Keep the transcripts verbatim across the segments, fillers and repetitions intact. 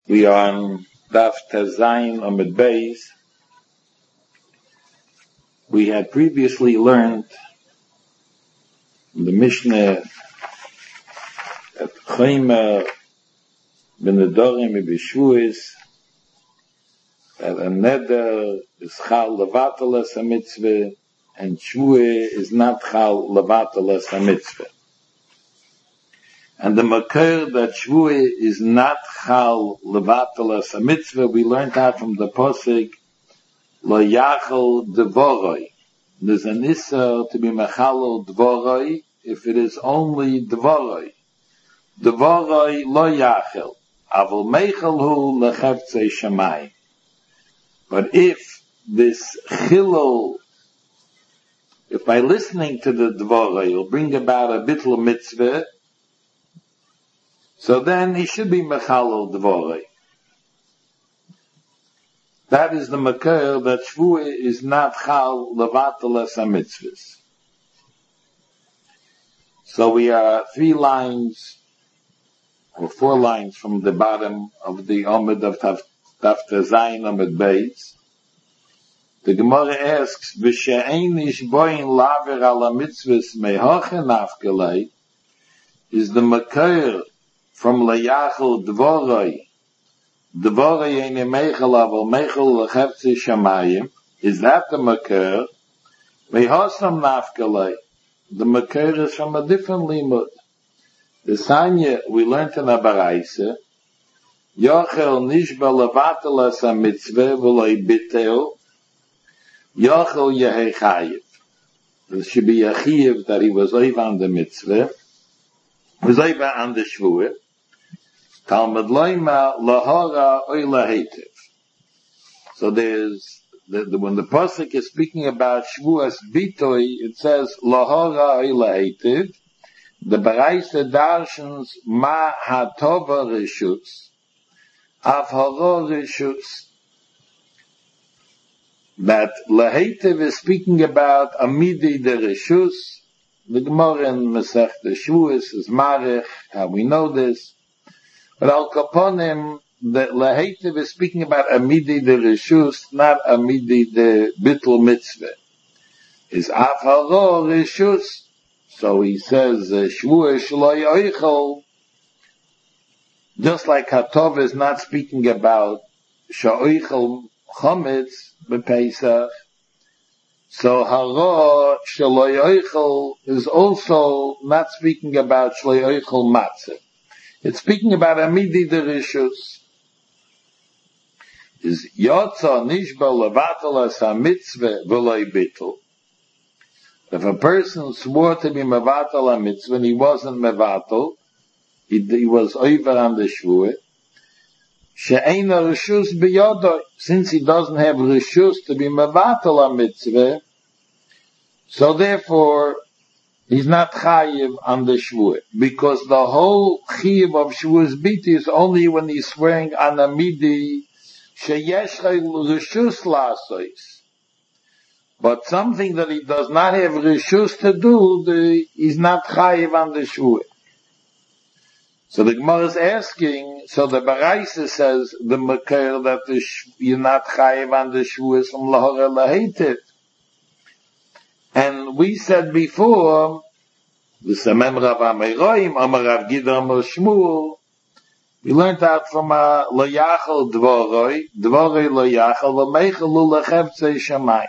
We are on Daf Tezayin Amid Beis. We had previously learned in the Mishnah that Chayma ben Nedorim B'Shuis that a neder is chal levatel es a mitzvah and shvua is not chal levatel es a mitzvah. And the makar that shvua is not chal levatel es a mitzvah, we learned that from the posik lo yachal dvoroi. There's an issa to be mechalo dvoroi if it is only dvoroi. Dvoroi lo yachal. Avol mechal hu lechevtzei shamayim. But if this chilul, if by listening to the dvoroi will bring about a bittul mitzvah, so then he should be mechalo dvoroi. That is the makar that shvua is not chal levatel es ha-mitzvahs. So we are three lines, or four lines from the bottom of the Omid of Daf Tezayin Amid Beis. The Gemara asks, V'she'ein ish boin laver ala mitzvahs mehoche nafkelei, is the makar from leyachel dvoroi, dvoroi eine mechel aval mechel lechevtze shamayim, is that the makar? Mehosam nafkelei, the makar is from a different limud. The Sanya, we learned in a baraisa, Yochel nishba levatel es ha-mitzvah v'loi bitel, Yochel yehei chayiv. There should be a chayiv that he was over on the mitzvah, was over on the shvua. Talmud loima lahora oy lahetiv. So there's, the, the, when the pasuk is speaking about shvuas bitoi, it says lahora oy lahetiv. The baraisa darshans ma hatova rishus, av haro rishus. That lahetiv is speaking about amidi de rishus. The Gemara in Masech the Shvuas is marich, how we know this. But al kaponim, the lahetiv is speaking about amidi de rishus, not amidi de bittul mitzvah. Is av haro rishus. So he says, shvua shloi oichel, just like Hatov is not speaking about sha'oichel chometz b'Pesach, so haro shloi oichel is also not speaking about shloi oichel matzah. It's speaking about amidi de rishus. Is yotza nishba levatel es ha-mitzvah v'loi bittul. If a person swore to be mevatel a mitzvah and he wasn't mevatel, he, he was over on the shvua, she'eina rishus biyodoi, since he doesn't have rishus to be mevatel a mitzvah, so therefore he's not chayiv on the shvua, because the whole chayiv of shvuas biti is only when he's swearing on a midi sheyesh rishus lasois. But something that he does not have rishus to do, the, he's not chayiv on the shvua. So the Gemara is asking, so the Baraisa says, the makar that the sh, you're not chayiv on the shvua is from lahora lahetiv. And we said before, the Samem Rav Ameroim, Amar Rav Gidra Amar Shmuel, we learned that from a lo yachal dvoroi, dvoroi lo yachal, lo meichel lo lechevtzei shamayim.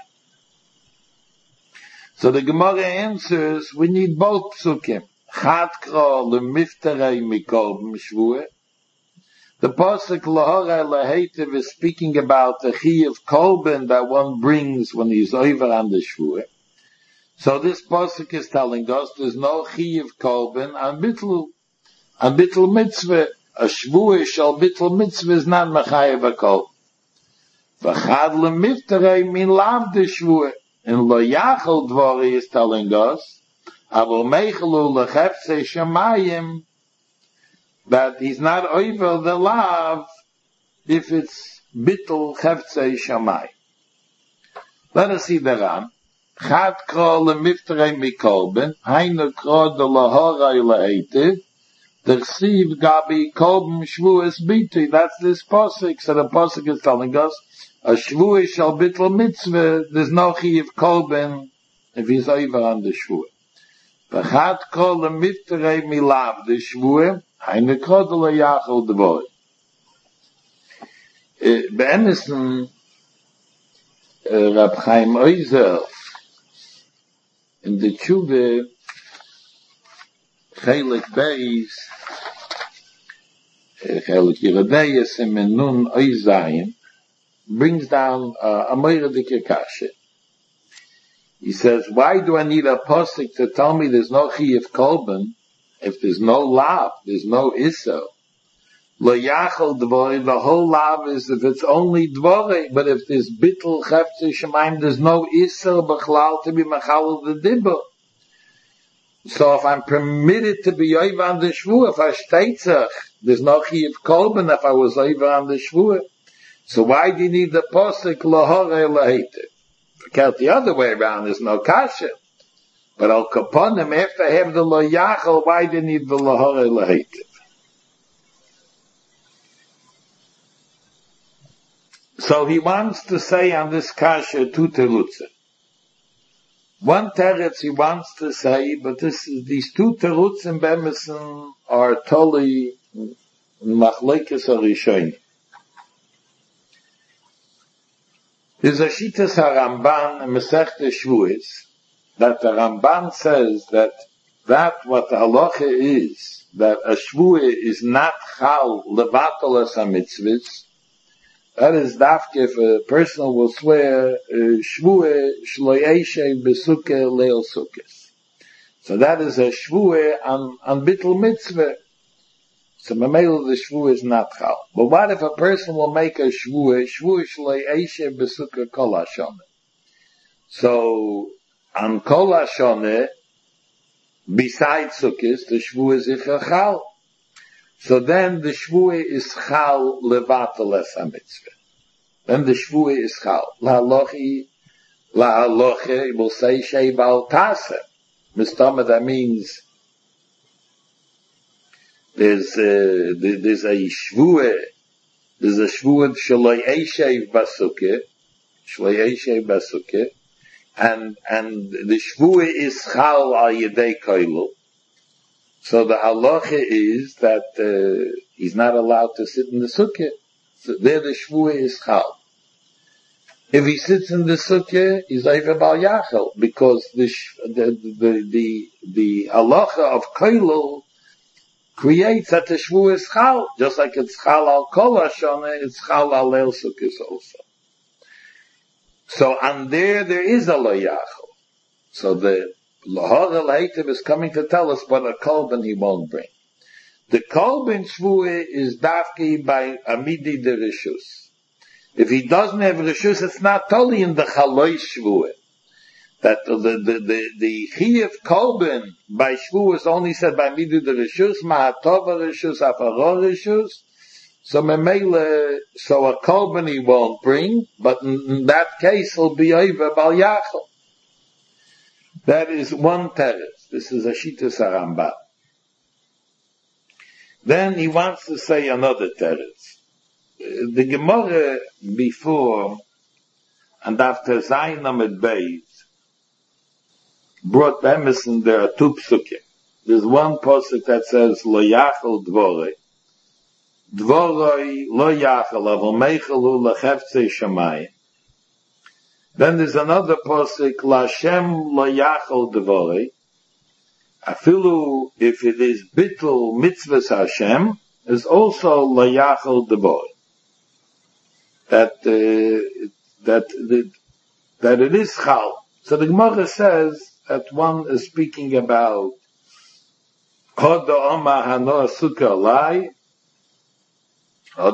So the Gemara answers, we need both psukim. Chad kro lemifterei mikorban shvua. The pasuk lahora lahetiv is speaking about the chi of korban that one brings when he's over on the shvua. So this pasuk is telling us there's no chi of korban and bittul, and bittul mitzvah. A shvua shall bittul mitzvah is not mechayev a korban. V'chad lemifterei min lav de shvua. And lo yachal dvori is telling us, avol meichelu lechevtzei shamayim, that he's not over the lav if it's bittul chevtzei shamayim. Let us see the Ram. Chad kro lemifterei mikorben, hainu kro de lahora lehetiv, The Chsiv Gabi Kolben Shvuas Biti. That's this posik. So the posik is telling us a Shvuas shall bitl mitzvah. There's no Chiv Kolben if he's over on the Shvuah. V'chat kol mitrei milav the Shvuah. Eine kodel yachol dvoy. Be'emesen Rab Chaim Oizer in the Tshuva Chelik Beis Chelik Yeradeyes in Menun Oizayim brings down uh, a Moiradike Kashe. He says, why do I need a posik to tell me there's no Chiyuv Kolben if there's no lav, there's no Isser? Lo yachol dvorei, the whole lav is if it's only dvorei, but if there's bittul chefze shemaim, there's no Isser b'chlal to be machal the dibur. So if I'm permitted to be over on the shvuah, if I steitzach, there's no Chiyuv Kolben if I was over on the shvuah. So why do you need the posik lahore lahete? Because the other way around is no kasha. But al kaponim, after I have the lo yachol, why do you need the lahore lahete? So he wants to say on this kasha two terutzim. One teretz he wants to say, but this is, these two terutzim b'emesen are totally machlekes harishonim. There's a Shitas HaRamban in Masechta Shvuos that the Ramban says that that what the halacha is, that a shvuah is not chal levatal as a mitzvahs. That is dafke if a person will swear shvuah shlo yeshev besukkah leil sukkahs. So that is a shvuah on on bittul mitzvah. So mamela the shvuah is not chal. But what if a person will make a shvuah shvuah shlo yeshev besukkah kol hashoneh? So on kol hashoneh, besides sukkahs, the shvuah is icha chal. So then the shvuah is chal levatal es ha-mitzvah. Then the shvuah is chal. La-halochi, la-halochi, will say shei bal taseh. Mistama, that means there's a, there's a shvuah, there's a shvuah shaloi eshev basukkah, shaloi eshev basukkah, and, and the shvuah is chal al yedei koilu. So the halacha is that uh, he's not allowed to sit in the sukkah. So there the shvuah is chal. If he sits in the sukkah, he's over bal yachal, because the the the the, the halacha of koilul creates that the shvuah is chal, just like it's chal al kol hashoneh, it's chal al leil sukkahs also. So and there there is a lo yachal. So the Lahore Laheitiv is coming to tell us what a kolben he won't bring. The kolben shvuah is dafki by amidi de rishus. If he doesn't have rishus, it's not totally in the chaloi shvuah. That the the the the chiyuv kolben by shvuah is only said by amidi de rishus, ma'atova rishus, afaro rishus. So memele, so a kolben he won't bring, but in, in that case he'll be over bal yachal. That is one teretz. This is a Shitas HaRamban. Then he wants to say another teretz. The Gemara before, and after Zayin Amid Beis, brought Emerson, there are two psukim. There's one pasuk that says, Lo yachal dvorei. Dvorei lo yachal, avol meichalu lecheftzei shamayim. Then there's another posik, Lashem lo yachol devorei. Afilu, if it is bittul mitzvahs Hashem, is also lo yachol devorei. That, uh, that, that, that it is chal. So the Gemara says that one is speaking about Hoda Oma Hanoah Sukkah Lai, so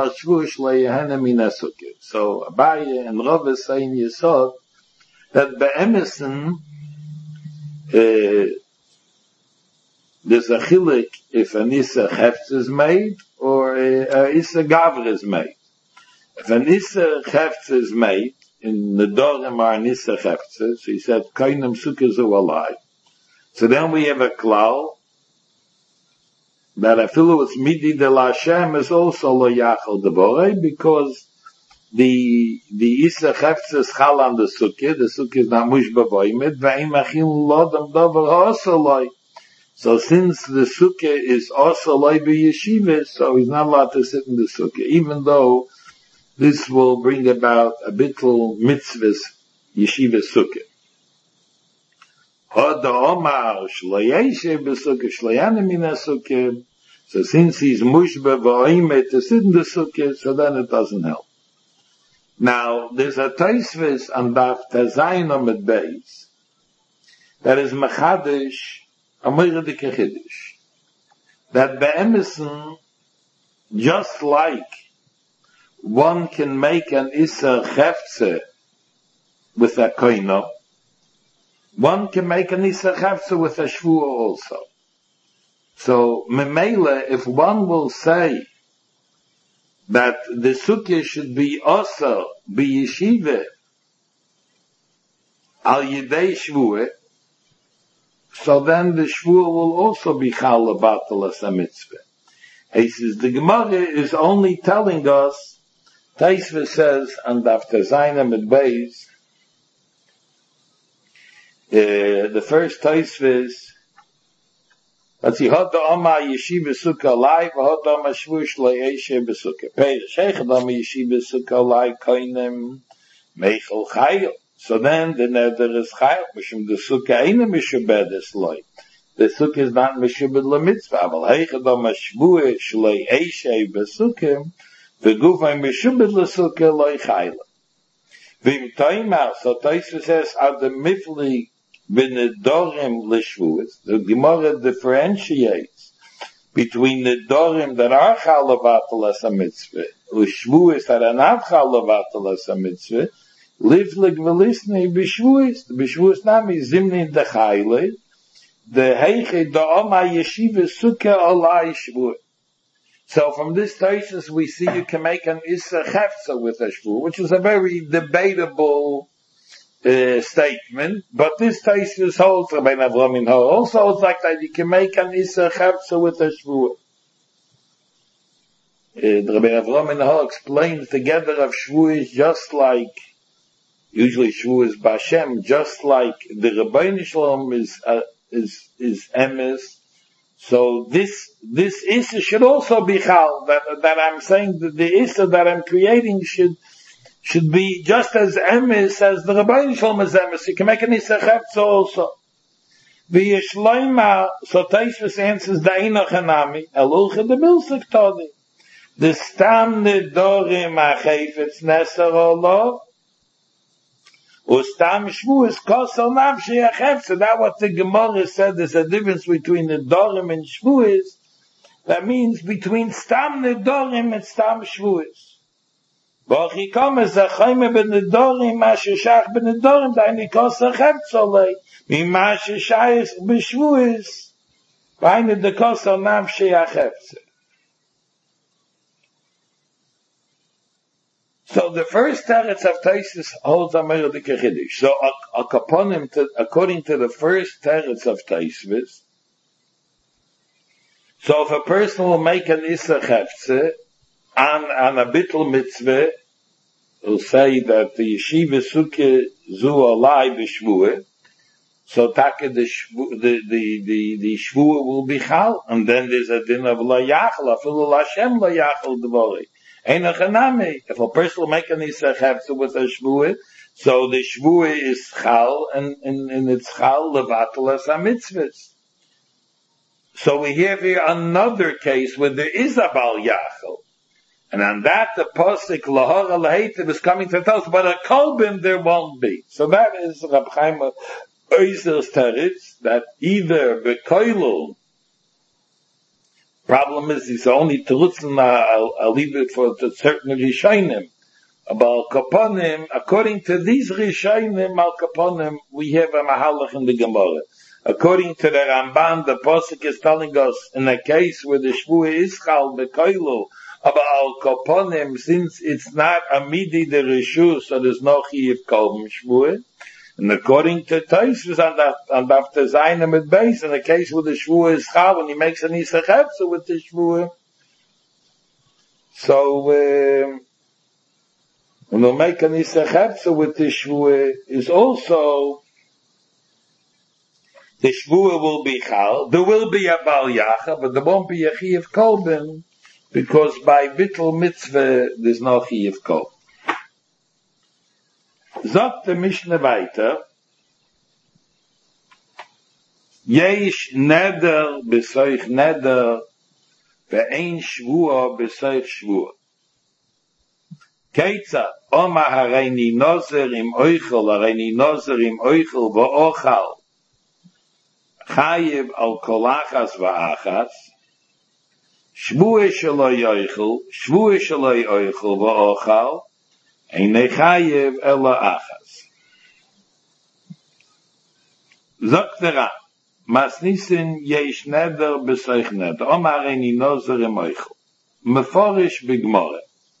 Abaye and Rav is saying Yesod that by Emerson uh, there's a chilik if an Issa Hefz is made or a Issa Gavr is made. If an Issa Hefz is made in the Dorim are an Issa Hefz, so he said Kainam Sukkah Zu Alai. So then we have a klal that afilu it's midi de la Hashem is also lo yachal de borei, because the the isa chefetz is chal on the sukkah, the sukkah is not mushba boimet, ve'im achil lodam davar also loy. So since the sukkah is also loy b'yeshiva, so he's not allowed to sit in the sukkah, even though this will bring about a bittul mitzvahs yeshiva sukkah. Hoda omar shloyeshe b'sukkah shloyane mina sukkah. So since he's mushba v'oimet to sit in the sukkah, so then it doesn't help. Now, there's a Tosfos on Daf Tezayin Amud Beis that is mechadish a moiredik chiddush, that be'emison, just like one can make an iser chefze with a koino, one can make an iser chefze with a shvuah also. So, memele, if one will say that the sukkah should be also be yeshiva al yidei shvuah, so then the shvuah will also be chal batal as a mitzvah. He says the Gemara is only telling us. Tosfos says on Daf Tezayin Amud Beis, uh, the first Tosfos. Let's see, Hod Oma Yeshiva Sukkah Lai, Hod Oma Shvush Lai Eshe Besukkah. Pei Sheikh Oma Yeshiva Sukkah Lai Koinem Meichel Chayil. So then the neder is Chayil, Mishum the Sukkah Eine Mishubedes Lai. The Sukkah is not Mishubed LaMitzvah, Aval Heichad Oma Shvush Lai Eshe Besukkah, V'gufay Mishubed LaSukkah Lai Chayil. V'im Toimah, so Tosfos says, Ad the Mifli B'nedorim l'shvuas, the Gemara differentiates between the dorim that are chalavat as a mitzvah, l'shvuas that are not chalavat as a mitzvah, live l'gvelisnei b'shvuas, b'shvuas nami zimni dechayle, the heiche da'oma yeshiva sukkah alai shvuah. So from this Tosfos we see you can make an issa chefza with a shvuah, which is a very debatable Uh, statement, but this Tosfos holds, Rabbi Avraham Minhar also holds like that you can make an Isser Chavsa with a Shvuah. Uh, Rabbi Avraham Minhar explains the gather of Shvuah is just like, usually Shvuah is Bashem, just like the Rabbeinu Shalom is, uh, is, is Emes. So this, this Isser should also be Chal, that, that I'm saying that the Isser that I'm creating should should be just as emes as the Rabbeinu Shalom is emes. You can make an Isser Chavsa also. V'yishloima, so Tosfos answers da'ina chanami, elulcha de bilsik todi. The stam nedorim ha'chayfetz neser olo, ustam shvuas kosel nafshi ha'chayfetz. That's what the Gemara said, there's a difference between the dorim and shvuas. That means between stam nedorim and stam shvuas. V'chi komes a chayme b'nedorim ma sheshach b'nedorim da'ini kos a chevtzolei mima sheshayis b'shvuis v'ayne de kos al nafshi a chevtze. So the first teretz of Tosfos holds a moiredik chiddush. So a, a kaponim to, according to the first teretz of Tosfos, so if a person will make an Isser Chavsa on, on a bittul mitzvah, will say that the yeshiva sukkah zu alai b'shvuah, so taka the shvu, the, the, the, the shvuah will be chal, and then there's a din of la yachal, afilu l'Hashem la yachal d'vorei. Ein a chanami. If a person will make an Isser Chavsa with a shvuah, so the shvuah is chal, and, and, and it's chal levatel as a mitzvahs. So we have here another case where there is a bal yachal. And on that, the Pasuk Lahora Lahetiv is coming to tell us, but a Kolbin there won't be. So that is Rab Chaim Oizer's teretz, that either Bekoilul, problem is, it's only Terutzen, I'll, I'll leave it for the certain Rishonim. About Kaponim, according to these Rishonim, Al Kaponim, we have a Mahalach in the Gemara. According to the Ramban, the Pasuk is telling us, in a case where the Shvuah is Chal Bekoilul, aber al kaponim, since it's not a midi de reshus, so there's no chiyuv kol shvuah. And according to Tosfos on that on Daf Tezayin with base, in the case where the shvua is chal, when he makes an isa chepsa with the shvua, so uh, when he'll make an isa chepsa with the shvua, is also the shvua will be chal. There will be a bal yacha, but there won't be a chiyuv kolben, because by bittul mitzvah there's no chiyuv kolben. Sagt der Mishnah weiter, Yesh neder besoich neder, ve'ein shvua besoich shvua. Keitza, Oma hareini nozer im oichel, hareini nozer im oichel va'ochal, chayiv al kolachas va'achas, shvua shaloi oichel, shvua shaloi oichel va'ochal, Eine chayev ela achas. Sagt der Ran, mas nissen yesh neder besoich neder, omar eini nozer im oichel. Meforish b'gmore.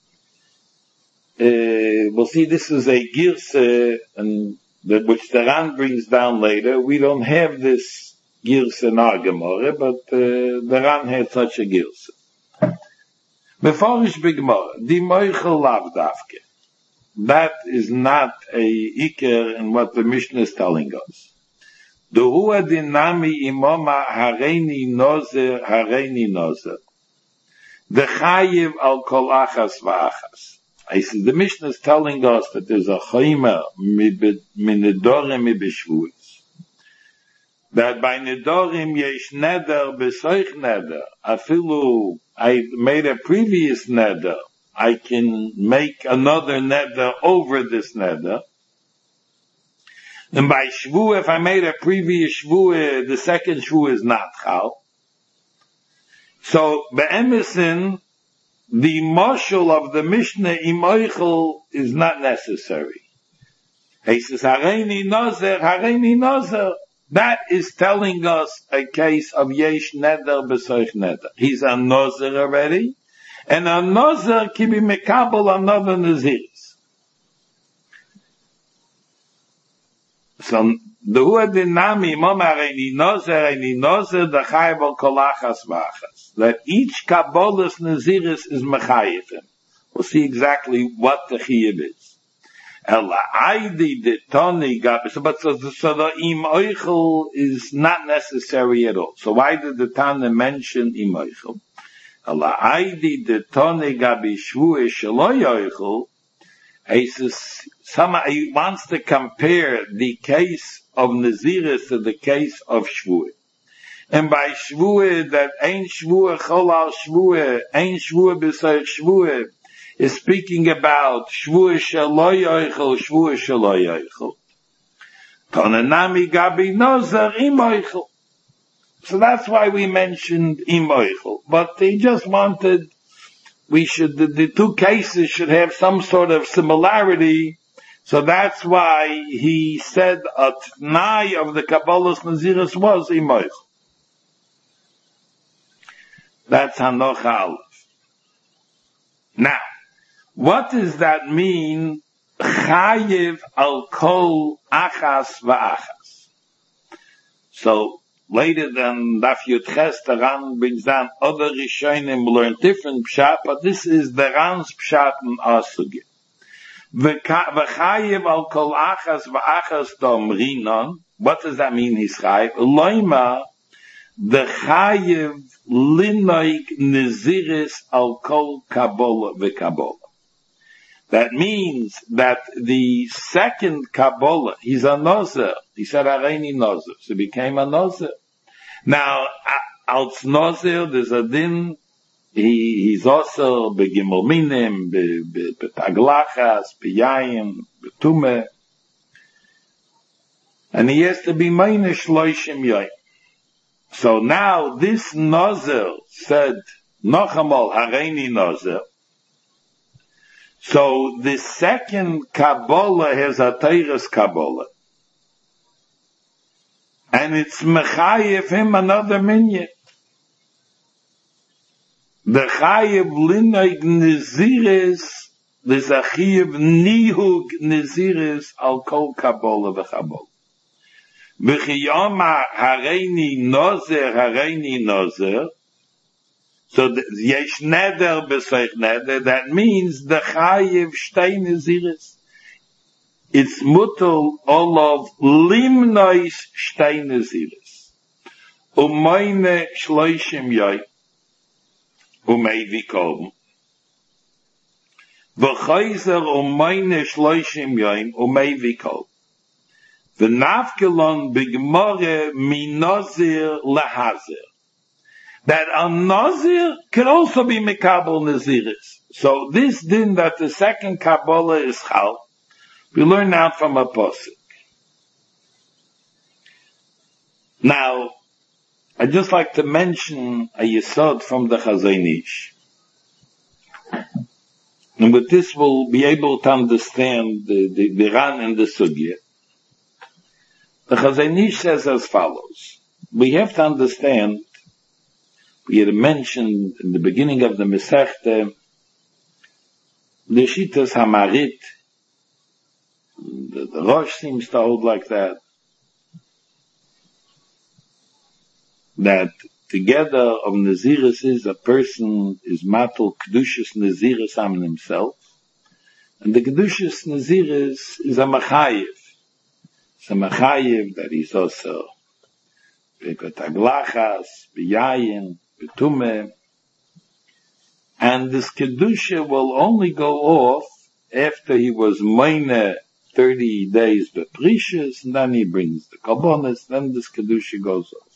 Uh, we'll see this is a girse, and that which the Ran brings down later. We don't have this girse in our Gemara, but uh, the Ran had such a girse. Meforish b'gmore, di moichel lav davke. That is not a iker in what the Mishnah is telling us. The hua dinami imoma hareini nozer hareini nozer. The chayiv al kol achas v'achas. I see the Mishnah is telling us that there's a chayma min nedorim mibishvuis. That by nedorim yesh neder besoich neder. Afilu, I made a previous neder. I can make another neder over this neder. And by shvua, if I made a previous shvua, the second shvua is not chal. So, be'emesin, the marshal of the Mishnah imoichel is not necessary. He says, hareini nozer, hareini nozer. That is telling us a case of yesh neder besoich neder. He's a nozer already. And a nozer can be mekabel another naziris. So the hua dinami momar eni nozer eni nozer the chayav al kolachas v'achas. That each kabbalah's naziris is mechayivim. We'll see exactly what the chiyuv is. Ela aidi de toni gabi. So, but so, so the im oichel is not necessary at all. So why did the Tana mention im oichel? Allah aidi de tone gabi shvua shaloi yoichel. He says, he wants to compare the case of Naziris to the case of shvua. And by shvua, that ein shvua cholal shvua, ein shvua b'soich shvua, is speaking about shvua shaloi yoichel, shvua shaloi yoichel. Tonenami gabi nozer im oichel. So that's why we mentioned imoichel. But they just wanted, we should, the, the two cases should have some sort of similarity. So that's why he said a t'nai of the Kabbalah's Naziris was imoichel. That's Hanoch Aleph. Now, what does that mean? Chayiv al kol achas v'achas. So, later than Daf Yud Ches, the Ran brings down other Rishonim learn different pshat, but this is the Ran's pshat in our sugya. V'chayiv al kol achas v'achas domrinon. What does that mean? He's chayiv. Loima, the chayiv linoik neziris al kol kabbalah v'kabbalah. That means that the second Kabbalah, he's a nozer. He said, Areini nozer. So he became a nozer. Now, als nozer, there's a din, he, he's also begimel minim, betaglachas, beyayim, betume. And he has to be meine shloishim yoyim. So now, this nozer said, nochamal, Areini nozer. So the second Kabbalah has a Teiras Kabbalah. And it's Mechayev him another minyan. The Chayev Linoig Naziris there's a chiyuv nihug naziris al kol kabola v'chabola. V'chiyama hareini nozer, hareini nozer. So yesh neder b'seich neder, that means the chayiv shtei naziris. It's mutal olav limnois shtei naziris. Umayne shloishim yoy. Umeivi kolm. V'chayzer umayne shloishim yoy. Umeivi kolm. V'nafkelon b'gmore minozir lahazir. That a nazir can also be mekabel naziris. So this din that the second Kabbalah is chal, we learn now from a posuk. Now, I'd just like to mention a yesod from the Chazon Ish. And with this we'll be able to understand the, the, the Ran and the Sugya. The Chazon Ish says as follows. We have to understand, we had mentioned in the beginning of the Masechta, the Shitas Hamarit, the, the Rosh seems to hold like that, that together of Naziris is a person is matal Kedushas Naziris on himself, and the Kedushas Naziris is a Machayev. It's a Machayev that he's also Bekotaglachas, Beyayin, Betume, and this Kedusha will only go off after he was Meine thirty days Beprecious, and then he brings the Karbonis, then this Kedusha goes off.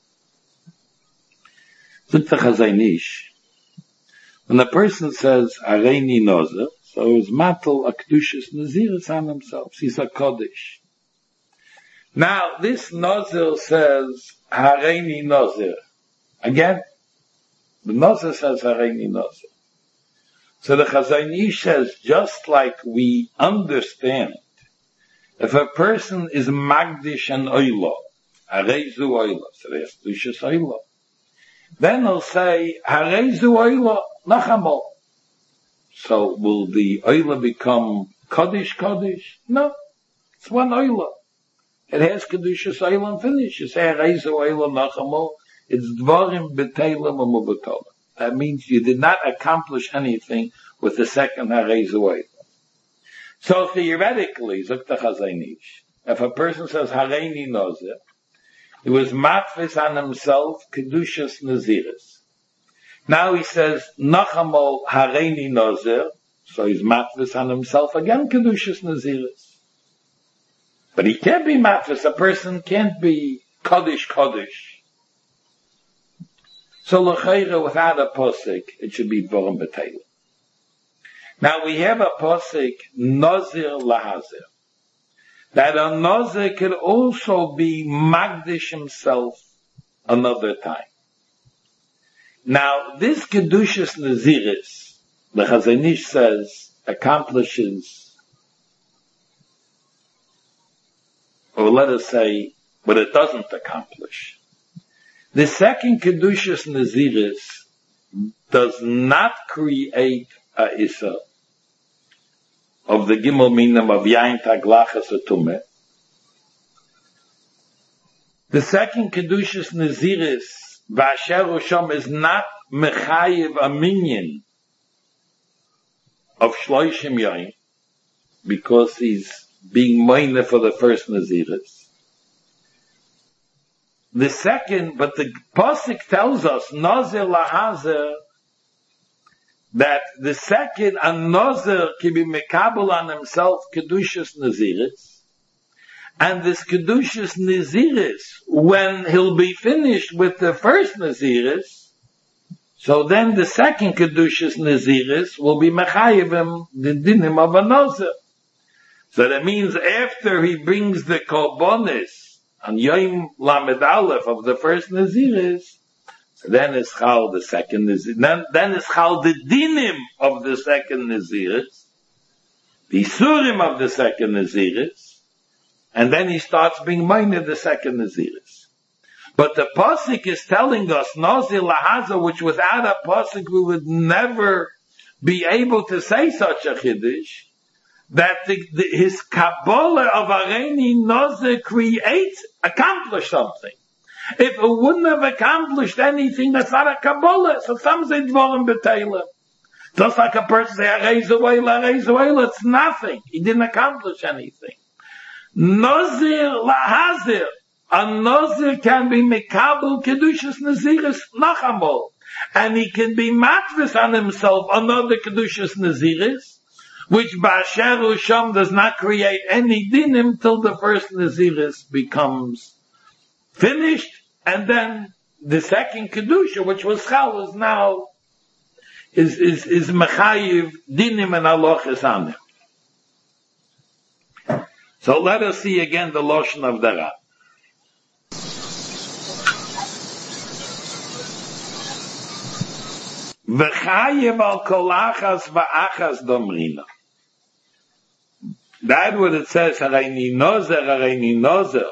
Zuk the Chazon Ish, when a person says Areini Nozer, so his matal a Kedushas Naziris on himself, he's a Kodesh. Now this Nozer says Hareini Nozer. Again, the Nozer says Hareini Nozer. So the Chazon Ish says, just like we understand, if a person is Magdish and Oilo, Hareizu Oilo, so there's Kedushas Oilo, then he'll say, Hareizu Oilo, Nachamol. So will the Oilo become Kodesh Kodesh? No. It's one Oilo. It has Kedushas Oilo and finish. You say Hareizu Oilo, Nachamol. It's Dvarim B'Teilim and Mubatolim. That means you did not accomplish anything with the second Hareizu Oilo. So theoretically, Zuk the Chazon Ish, if a person says Hareini Nozer, he was matfis on himself Kedushas Naziris. Now he says Nachamol Hareini Nozer, so he's matfis on himself again Kedushas Naziris. But he can't be matfis. A person can't be Kodesh Kodesh. So l'chayra, without a posik, it should be Dvarim B'Teilim. Now we have a posik Nazir Lahazir. That a Nazir could also be Magdish himself another time. Now, this Kedushas Naziris, the Chazon Ish says, accomplishes, or let us say, what it doesn't accomplish. The second Kedushas Naziris does not create a Issa of the Gimel Minam of Yain Taglachas Tumeh. The second Kedushas Naziris, V'asher Rosham, is not Mechayiv a minion of Shloishim Yain, because he's being minor for the first Naziris. The second, but the Pasuk tells us, Nazir Lahazer, that the second, a Nazir can be mekabel on himself Kedushas Naziris, and this Kedushas Naziris, when he'll be finished with the first Naziris, so then the second Kedushas Naziris will be mechayivim the dinim of a Nazir. So that means after he brings the Korbanis on Yom Lamed Aleph of the first Naziris, then is chal the second Naziris. Then, then is chal the dinim of the second Naziris, the surim of the second Naziris, and then he starts being minor the second Naziris. But the pasuk is telling us Nazir Lahaza, which without a pasuk we would never be able to say such a Chiddush, that the, the, his Kabbalah of Areini Nozer creates, accomplished something. If it wouldn't have accomplished anything, that's not a Kabbalah. So some say Dvorim B'Teila. Just like a person say, Arei Zoeila, Arei Zoeila, it's nothing. He didn't accomplish anything. Nozir Lahazir. A Nozir can be Mekabel Kedushas Naziris Nachamol. And he can be matvis on himself another Kedushas Naziris, which Ba'asher Usham does not create any dinim till the first Naziris becomes finished, and then the second Kedusha, which was Chal, is now, is, is, is Mechayiv dinim and halachas on him. So let us see again the Loshen of the Rab. V'chayev al kol achas v'achas domrina. That's what it says, Hareini Nozer, Hareini Nozer.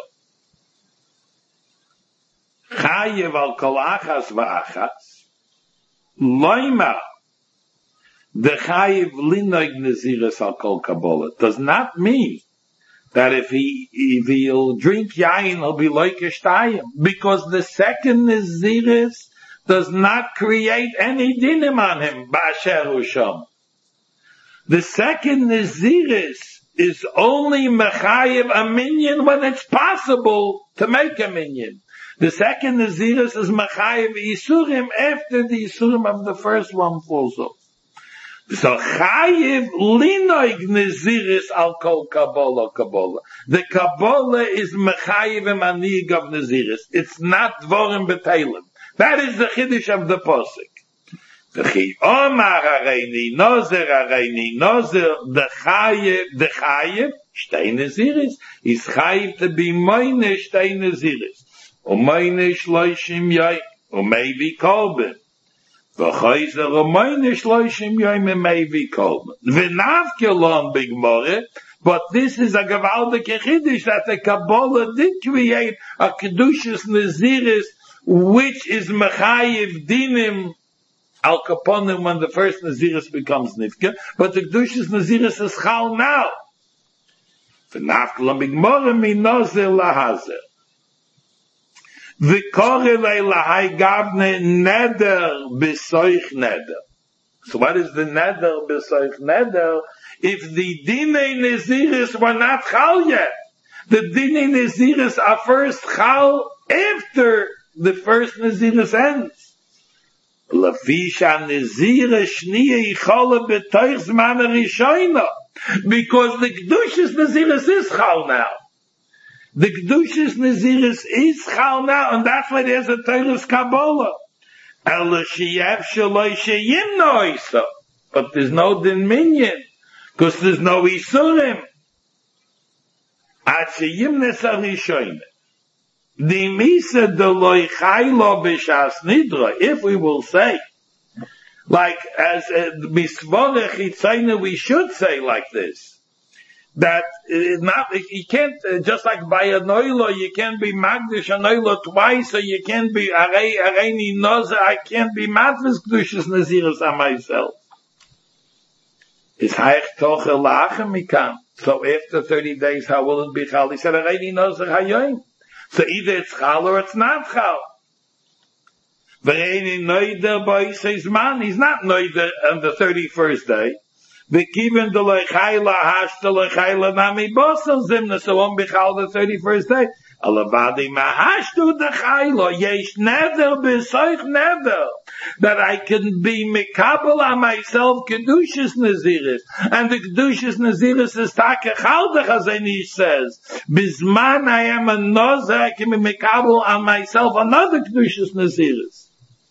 Chayev al kol achas v'achas. Loima. The chayev linoig neziris al kol Kabbalah. Does not mean that if he, if he'll drink yain, he'll be like a shtayim. Because the second neziris does not create any dinim on him, Ba'asher Usham. The second Naziris is only Mechayiv a minyan when it's possible to make a minyan. The second Naziris is Mechayiv Isurim after the Isurim of the first one falls off. So Chayiv Linoig Naziris al kol Kabbalah Kabbalah. The Kabbalah is Mechayiv Manig of Naziris. It's not Dvorim B'Teilim. That is the Chiddush of the Posik. The Chi Omar Hareini Nozer Hareini Nozer the Chayev the Chayev Shtei Naziris is Chayev to be Moine Shtei Naziris Umoine Shloishim Yoy Umeivi Kolben V'Chayzer Umoine Shloishim Yoy Umeivi Kolben V'Navkelon Big More. But this is a Gewaldige Chiddush that the Kabbalah did create a Kedushas Naziris which is Mechayiv Dinim Al Kaponim when the first Naziris becomes Nifka, but the Kedushas Naziris is Chal now. V'nafkelam b'gmora mi nozer lahazer. V'kore lahai gabne neder b'soich neder. So what is the neder b'soich neder? If the Dinei Naziris were not Chal yet, the Dinei Naziris are first Chal after the first Naziris ends. Lafisha Nazira Shniya Yichola B'toich Zman Rishoina. Because the Kedushas Naziris is Chal now. The Kedushas Naziris is Chal now, and that's why there's a Teirus Kabbalah. Ela Sheyev Shaloi Sheyim Noisa. But there's no Din Minyan, because there's no Isurim. Ad Sheyim Nesa Rishoina. The Misa de Loi Chaylo B'Shas Nidra, if we will say, like as Misvore Chitzayna, we should say like this, that uh, not, you can't, uh, just like by a Noilo, you can't be Magdish a Noilo twice, or you can't be Arei, Areini Nozer, I can't be Matvis Kedushas Naziris on myself. It's Haich Tocher Lachem Mikam. So after thirty days, how will it be Chal? He said Areini Nozer Hayoim. So either it's Chal or it's not Chal. V'reini noider by says man, he's not noider on the thirty-first day. V'kiven de lechayla hash de lechayla nami bosel zimna, so on b'chal the thirty-first day. Alavadi mahashtu de chayla, yesh neder b'soich neder, that I can be mikabel on myself kedushas naziris, and the kedushas naziris is take chaldach, as Anish says. Bisman I am a nozer, I can be mikabel on myself another kedushas naziris.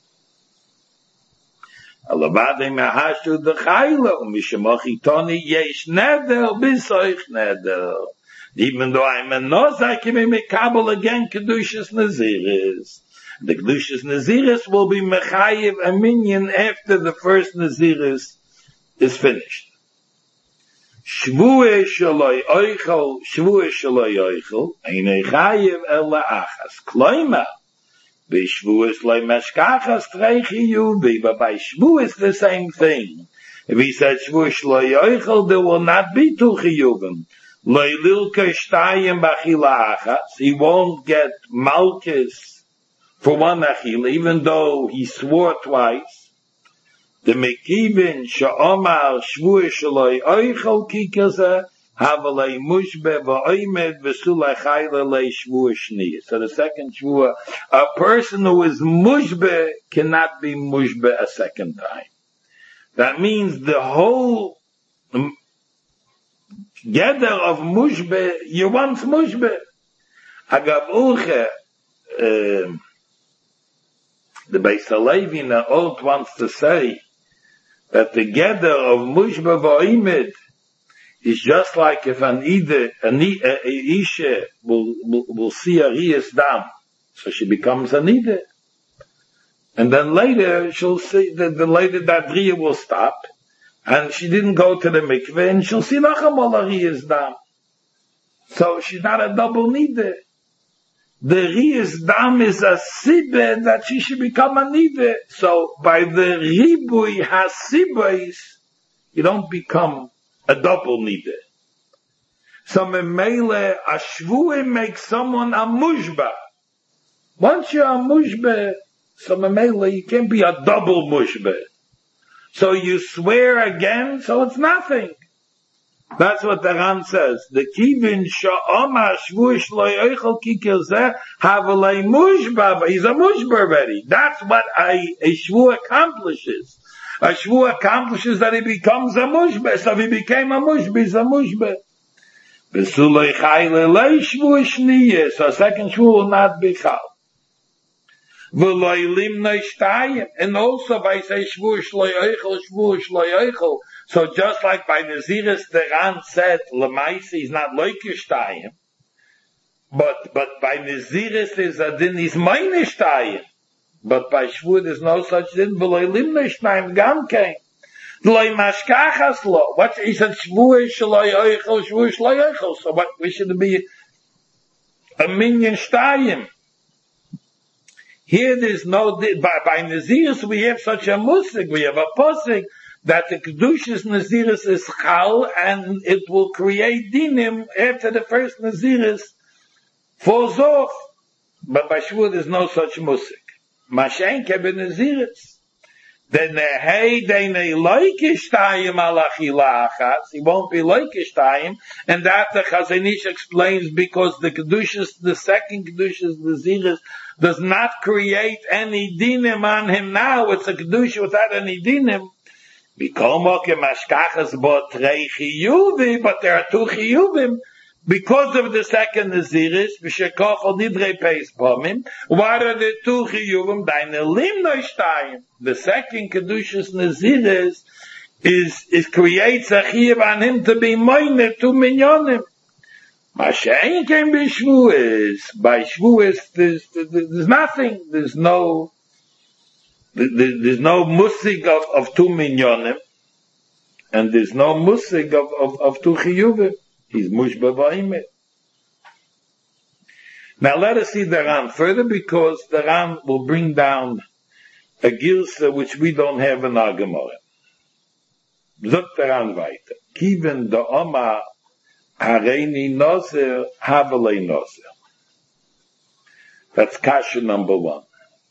Alavadi mahashtu de chayla, u'mishamochi toni yesh neder b'soich neder. Even though I'm a noz, I can be mekabel again Kedushas Naziris. The Kedushas Naziris will be mechayiv a minyan after the first Naziris is finished. Shvueh shaloi oichel, shvueh shaloi oichel, ein chayiv ela achas. Kloima, b'shvueh shaloi meshkachas treichi yuvi, but by shvueh it's the same thing. If he said shvush lo yoichel, there will not be two chiyuvim. Lo yililka shtayim b'achila achas. He won't get malchus for one achila, even though he swore twice. The mekivin she'omar shvush lo yoichel kikaza havalei mushbe v'oimed v'sulei chayla lei shvush niyah. So the second shvua, a person who is mushbe cannot be mushbe a second time. That means the whole gather of mushbe, you want mushbe. Agav uche, uh, the Beis Halevi in the oath wants to say that the gather of mushbe v'oimed is just like if an ide, an isha will, will, will see a riyas dam, so she becomes an ide. And then later she'll see that the later that riyah will stop, and she didn't go to the mikveh, and she'll see nachamol a riyas dam. So she's not a double nide. The riyas dam is a sibbe that she should become a nide. So by the ribui hasibais, you don't become a double nide. So memele a shvuim makes someone a mushba. Once you're a mushba, so memele you can't be a double mushba. So you swear again, so it's nothing. That's what the Ran says. The kivin sha'oma shvush lo yoichel kikil zeh havalei mushba. He's a mushba already. That's what a, a shvu accomplishes. A shvu accomplishes that he becomes a mushbe. So if he became a mushbe, he's a mushbe. V'sulei chayle lei shvu shniyeh. So a second shvu will not be chal. V'loi limnei shtayim. And also by say shvu shlo yoichel, shvu shlo yoichel. So just like by Naziris, the Ran said, Lemaisi, he's not loike shtayim. But, but by Naziris is a din, he's meine shtayim. But by Shvu, there's no such thing. V'loi limnei shtayim gam kein. V'loi mashkachas lo. What, he said, Shvu shlo yoichel, shvu shlo yoichel. So what, we should be a minyan shtayim. Here there's no, by, by Naziris we have such a musik, we have a posik, that the Kedushas Naziris is chal, and it will create dinim after the first Naziris falls off. But by Shvu there's no such musik. Mashenke ben Naziris. Then hey, then a loikish tayim alachila achas. He won't be loikish tayim, and that the Chazanish explains because the Kedushas, the second Kedushas Naziris, does not create any dinim on him now. It's a Kedusha without any dinim. But there are two chiyuvim because of the second Naziris. What are the two chiyuvim? The second Kedushas Naziris is, is creates a chiyuv on him to be moine two minyonim. Mashayin can be shvuis. By shvuis, there's, there's nothing. There's no, there's no musig of, of two minyonim, and there's no musig of, of, of two chiyuvim. He's mushba v'aimet. Now let us see the Ran further, because the Ran will bring down a gilsa which we don't have in our Gemara. Zot the Ran weiter. Kiven the Oma hareini nozer havelei nozer. That's kasha number one.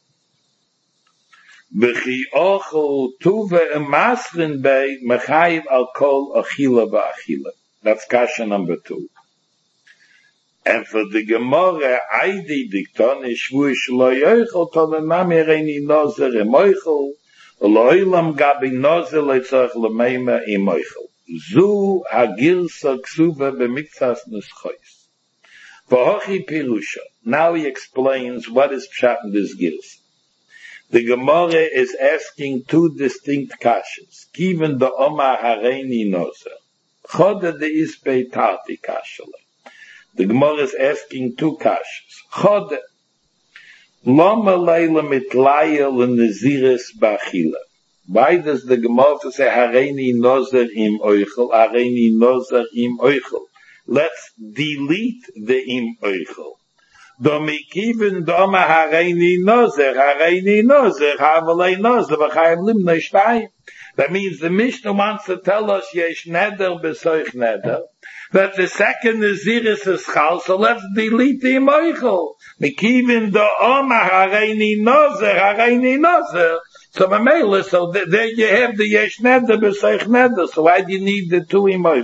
V'chi ochel tuve emasrin bei mechayiv al kol achila v'achila. That's kasha number two. And for the Gemara, Aidi diktoni shvuish lo yoichel tonenami reini nozer emoichel loilam gabi nozer leitzach lemeima emoichel. Zu hagilsa ksuva b'miktas nischois. V'hochi pirusha. Now he explains what is pshat in this gilsa. The Gemara is asking two distinct kashas. Given the Oma hareini nozer. Choda de ispe tarti kashale. The Gemara is asking two kashas. Choda. Lama leila mitlaya l'neziris b'achila. Why does the Gemara say hareini nozer im oichel, hareini nozer im oichel? Let's delete the im oichel. Domikiven doma hareini nozer, hareini nozer, havelei nozer, v'chayim limnei shtayim. That means the Mishnah wants to tell us yesh neder b'soich neder, that the second Naziris is chal, so let's delete the moichel. Mekivin do omar hareini nozer, hareini nozer. So Mamela, so th- there you have the yesh neder b'soich neder, so why do you need the two moichels?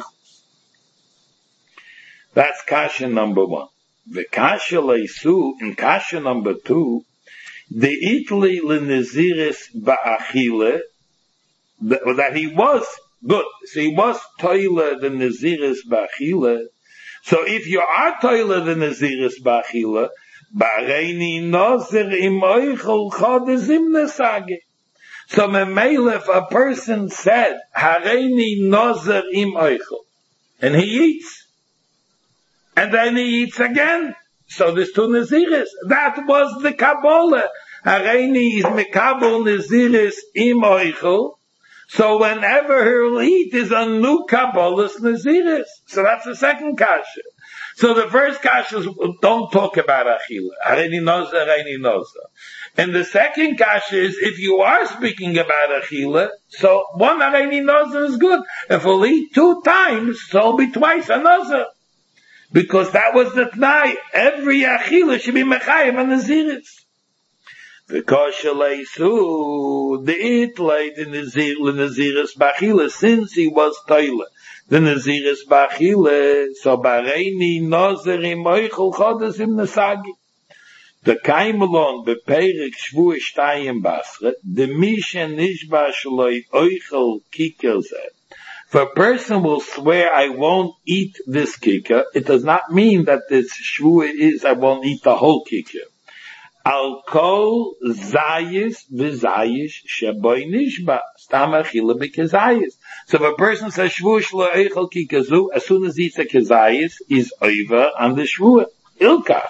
That's kasha number one. The kasha leisu, in kasha number two, the itli l'naziris ba'achile, that he was good. So he was toiler the naziris ba'achile. So if you are toiler the naziris ba'achile, ba'reini nozer im oichel chodezim nesage. So memele, if a person said, hareini nozer im oichel, and he eats, and then he eats again, so there's two naziris. That was the Kabbalah. Hareini is mekabel naziris im oichel. So whenever he'll eat is a new Kabbalah's naziris. So that's the second kasha. So the first kasha is, don't talk about achila. Hareini nozer, hareini nozer. And the second kasha is, if you are speaking about achila, so one hareini nozer is good. If we'll eat two times, so it'll be twice a nozer. Because that was the t'nai. Every achila should be mechayim and naziris. The kosher leisu, the itlay, the nazir, the naziris bachila, since he was toiler, the naziris bachila, so bareini nozer im oichel chodes im nesagi. The kaimelon beperik shvu shtayim basra, the mishen nishba shloi oichel kiker zeh. If a person will swear, I won't eat this kikar, it does not mean that this shvu is, I won't eat the whole kikar. Al kol zayis v'zayis sheboy nishba stam achila b'kezayis. So if a person says shvu shlo eichel kikazu, as soon as he eats a kezayis, is over on the shvu. Ilka.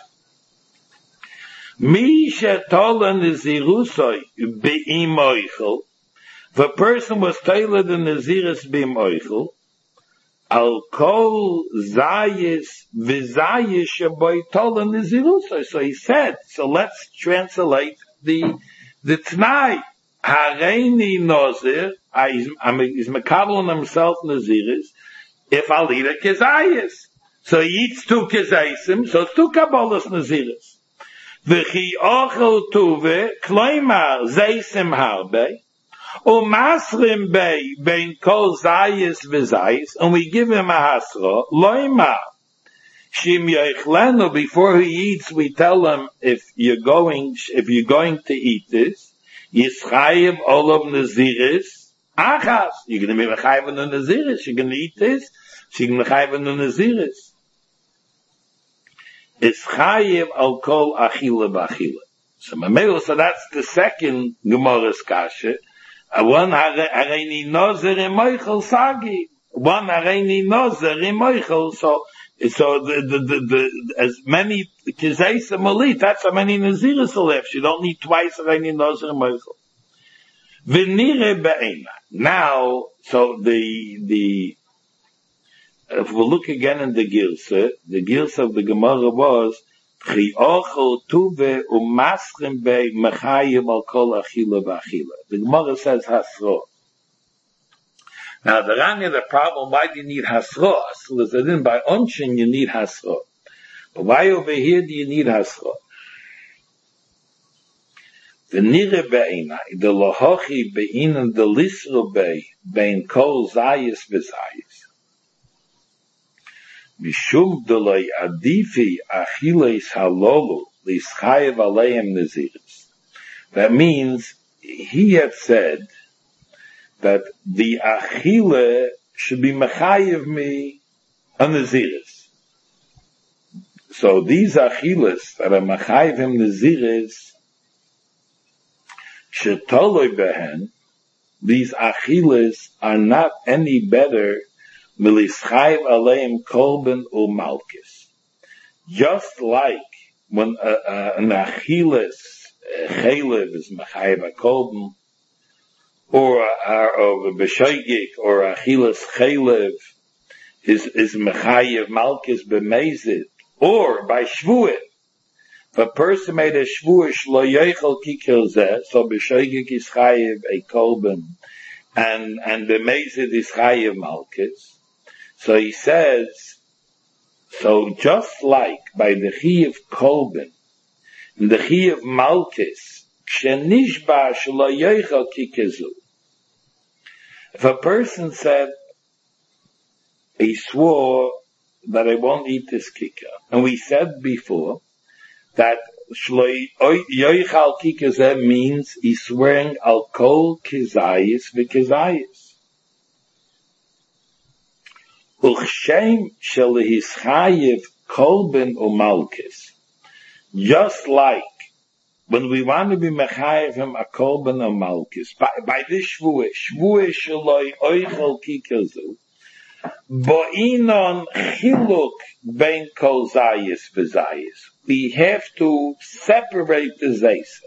Mi shetola nizirusoi be'im oichel. If a person was tailored in naziris be'im oichel, al kol zayis v'zayis sheboy tola nizirusoi. So he said, so let's translate the, the t'nai. Hareini nozir, he's mekabel himself naziris, if I'll eat a kezayis. So he eats two kezaisim, so it's two kabbalas naziris. V'chi ochel tuve, kloimar zeisim harbe, umasrim bei, bein kol zayis v'zayis, and we give him a hasra, loimar, shim yoichlenu, before he eats, we tell him, if you're going, if you're going to eat this, Yischayev olav naziris achas. You're going to be mechayev on the naziris. You're going to eat this. So you're going to be mechayev on the naziris. Yischayev al kol achila b'achila. So Mamela, so that's the second Gemara's kasha. One hareini nozer im oichel sagi. One hareini nozer im oichel. So So the, the, the, the, as many kizayis malit, that's how many naziris will have. You don't need twice of any nazir moichel. V'nire be'ena. Now, so the, the, if we look again in the Girsa, the Girsa of the Gemara was, Chi ochel tuve umaschim be mechayim al kol achila v'achila. The Gemara says hasro. Now the Ranya, the problem, why do you need hasra? So then by onshin you need hasra. But why over here do you need hasra? The nire be'ina, the lohochi be'ina, the lisro be, bein kol zayis v'zayis. Mishum delay adifi achiles halolu, lischayev aleim naziris. That means, he had said, that the achile should be mechayev me on naziris. So these achiles that are mechayev him naziris, shetoloi behen, these achiles are not any better milischayev aleim kolben u malkis. Just like when uh, uh, an achiles uh, chelev is mechayev a kolben, or or b'shoigik or achilas chelev is is mechayev malchus b'mezid, or by shvuah. If a person made a shvuah shlo yochel kikil zeh, so b'shoigik is chayev a kolben, and, and the Mezid is Chayev Malkis. So he says, so just like by the Chayev Kolben, and the Chayev Malkis, K'shenishba shelo yoichel kikezu. If a person said, he swore that I won't eat this kikah, and we said before that shelo yoichel kikezu means he's swearing al kol kizayis v'kizayis. Uchshem shelo hischayev kolben umalkis. Just like when we want to be mechayev him a kolben or malkis, by, by this shvuah, shvuah shaloi oichel kikazu, bo'inon chiluk bein kol zayis v'zayis. We have to separate the zayis.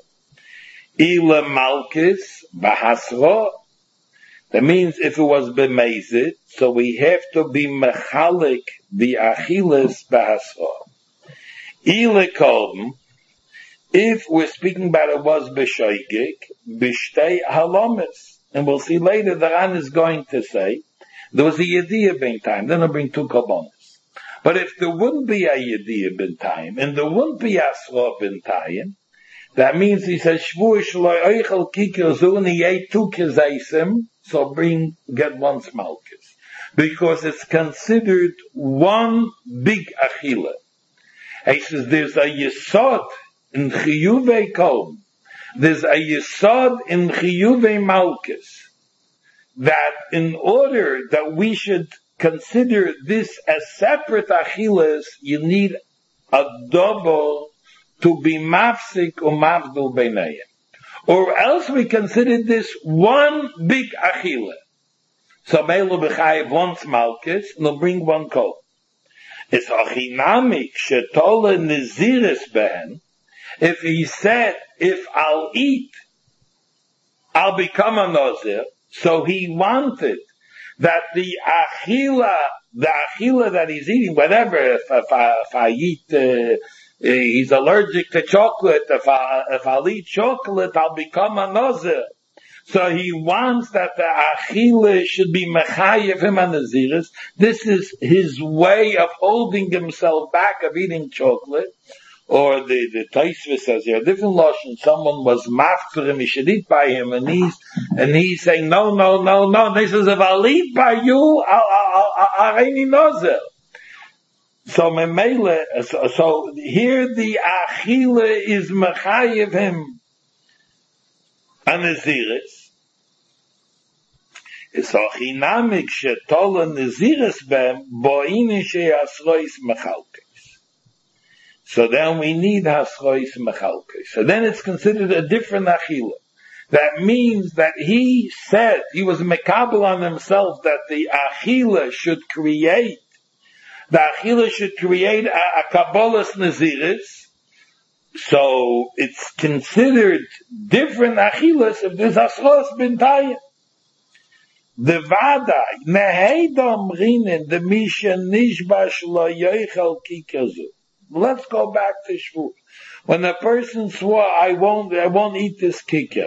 Ila malkis bahasro. That means if it was b'mezid, so we have to be mechalik the achilas bahasro. Ila kolben. If we're speaking about it was b'shoigik, b'shtei halomis, and we'll see later the Ran is going to say there was a yediyah b'intayim, then I'll bring two korbanos. But if there wouldn't be a yediyah b'intayim, and there wouldn't be asra b'intayim, that means he says shvuah shelo oichel kikir zu, and he ate two kizaisim, so bring get one smalkis, because it's considered one big achila. He says there's a yesod in chiyuvei kolben, there's a yesod in chiyuvei malchus, that in order that we should consider this as separate achilas, you need a double to be mafsik or mavdul beinayim. Or else we consider this one big achila. So meilu b'chayev one malchus, and they'll bring one kol. It's achinamik shetola neziris behen. If he said, if I'll eat, I'll become a Nazir, so he wanted that the achila, the achila that he's eating, whatever, if, if, I, if I eat, uh, he's allergic to chocolate, if, I, if I'll eat chocolate, I'll become a Nazir. So he wants that the achila should be mechayev him on Naziris. This is his way of holding himself back of eating chocolate. Or the, the Taisva says here, different lotion, someone was mafter him, he should eat by him, and he's, and he's saying, no, no, no, no, and he says, if I'll eat by you, I'll, I'll, I'll, I'll nozel. So, memele, so, so, here the achila is mechayev him, an Naziris. It's achinamik shetola Naziris bem, bo'ini she'asrois mechalke. So then we need hasrois mechalke. So then it's considered a different achila. That means that he said, he was mekabel on himself that the achila should create, the achila should create a, a kabbalas naziris. So it's considered different achilas if there's hasrois bintayim. The vada, nehedom rinen, the misha nishbash lo yoichel kikazu. Let's go back to shvuah. When a person swore, I won't, I won't eat this kikah.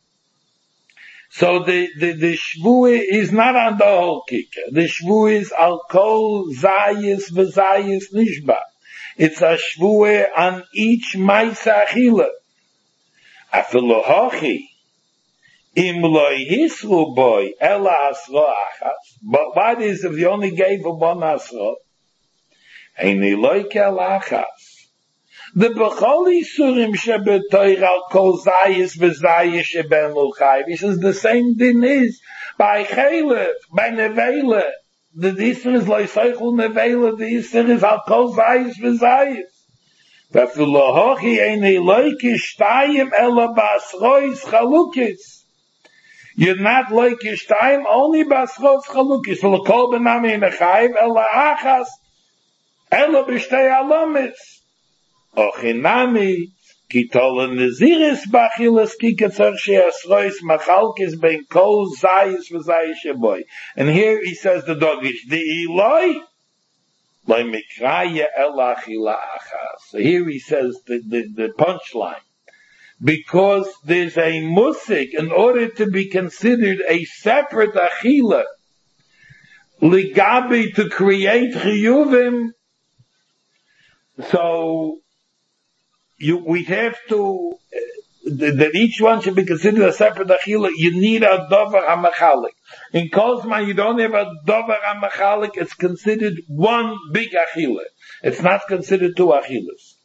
So the, the, the shvuah is not on the whole kikah. The shvuah is al kol zayis v'zayis nishba. It's a shvuah on each ma'isa achila. Afilu hochi. Im lo hisru boy, ela asro achas. But what is if you only gave him one asro? Eini loike alachas. The becholi surim shebetoir al kol zayis v'zayis sheben l'chayv. He says the same thing is by chaylev, by nevela. The Isser is loisaychul nevela, the Isser is al kol zayis v'zayis. V'afilu hochi eini loike shtayim ela basrois chalukis. You're not like shtayim only basrois chalukis. L'kol benami nechayv ela achas. Ela b'shtei alamis. Ochinami, kitol neziris bachilas kikatzar she'asrois machalkis ben kol zayis v'zayis sheboy. And here he says the dogish, the Eloi, loy mikraya el achila achas. So here he says the, the, the punchline, because there's a musik in order to be considered a separate achila, ligabi to create chiyuvim. So you, we have to, uh, that each one should be considered a separate achila. You need a dover hamachalik. In Kozman, you don't have a dover hamachalik. It's considered one big achila. It's not considered two achilas.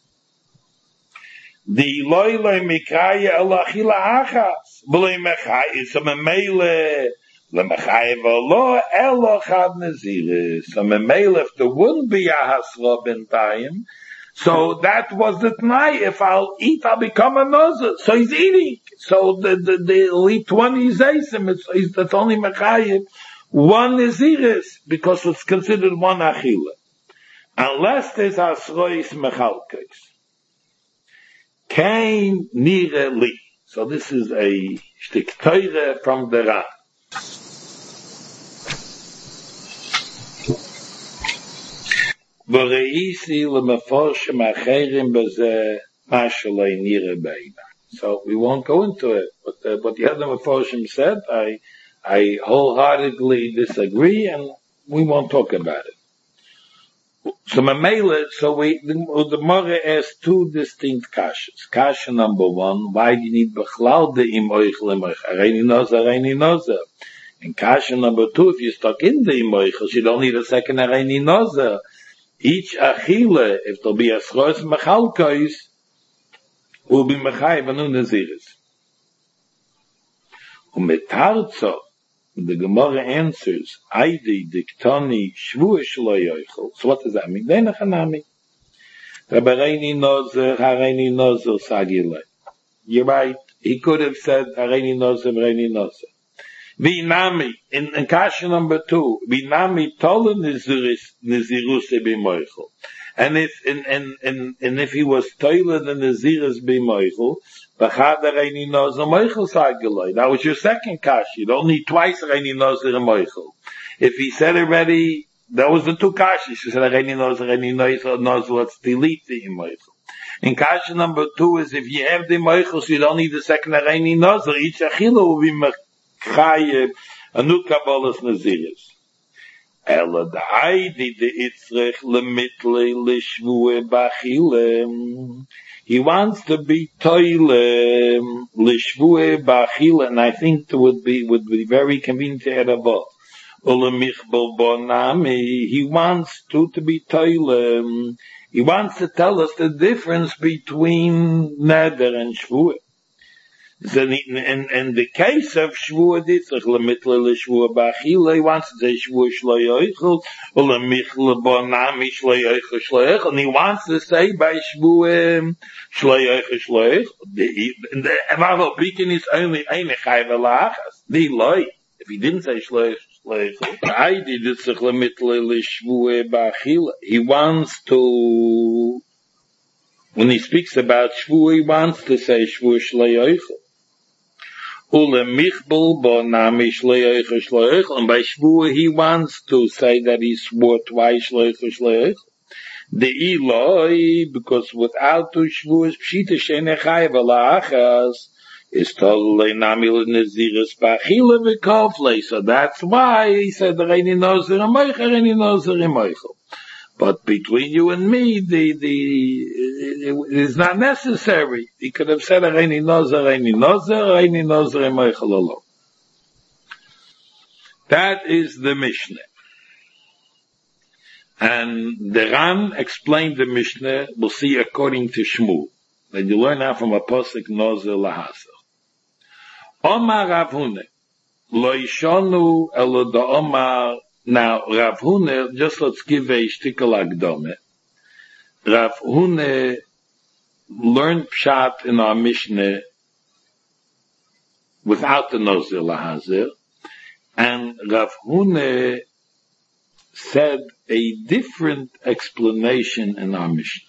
The loy loy mikaya el achila achas. V'loy mechai, so memele, lemechai v'lo elo chad neziris. So memele, if there wouldn't be a hasra b'ntayim, so that was the t'nai. If I'll eat, I'll become a nozer. So he's eating. So the, the, the, he'll eat twenty zaysim. It's, it's, that's only mechayim. One neziris, because it's considered one achila. Unless there's asrois mechalkes. Kain nire li. So this is a shtik teure from the Ran. V'reisi l'meforshem acherim b'zeh mashalei nire beina. So we won't go into it. But uh, what the other meforshem said, I, I wholeheartedly disagree, and we won't talk about it. So Mamela, so we, the, the Mora asked two distinct kashas. Kasha number one, why do you need Bechlal the im oichel im oichel? Areini nozer, areini nozer. And Kasha number two, if you're stuck in the im oichel, you don't need a second areini nozer. Each achile, if there'll be a schroes mechalkois, will be mechai v'nu naziris. Umetarzo, the Gemara answers, Aidi diktoni shvu shlo yoichel. So what does that mean? Denachanami. Rabbeini nozer, hareini nozer, sagile. You're right. He could have said, hareini nozer, hareini nozer. Vinami, in, in kasha number two, Vinami tolen nizirus b'moichel. And if, and, and, and, and if he was toilet in nizirus b'moichel, that was your second kash. You don't need twice reini nozer and moichel. If he said already, that was the two kashis. He said reini nozer, reini nozer, let's delete the moichel. In kash number two is if you have the moichel, so you don't need the second reini nozer. Each achila will be mechayib, anu kabbalas naziris. Ela da'ai di de itzrech lemitle lishvue bachilem. He wants to be toile lishvue bachila, and I think it would be would be very convenient to add above. Ulamichbel bonami. He wants to to be toile. He wants to tell us the difference between neder and shvue. So in, in, in the case of shvua ditzach lemitle lishvua bachila, he wants to say shvua shloyoichel, or lemichle bonami shloyoichel shloyoichel, and he wants to say by shvua shloyoichel shloyoichel. The Avav Bikin is only eine chayv alachas. The loy, if he didn't say shloyoichel shloyoichel, I did ditzach lemitle lishvua bachila. He wants to, when he speaks about shvua, he wants to say shvua shloyoichel. And by shvua he wants to say that he swore twice the Eloi, because without two shvuas pshita shenechai v'la'achas is totally namil neziris b'achila v'kofle. So that's why he said the reini nozer amoichel, reini nozer amoichel. But between you and me, the, the, it, it is not necessary. He could have said, Reini nozer, Reini nozer, Reini nozer, Emoichel alone. That is the Mishnah. And the Ran explained the Mishnah, we'll see according to Shmuel. That you learn now from a posik nozer lahasach. Omar Rav Huna, lo yishonu elo da Omar. Now, Rav Huna, just let's give a shtickle akdome. Rav Huna learned pshat in our Mishnah without the nozer lahazir, and Rav Huna said a different explanation in our Mishnah.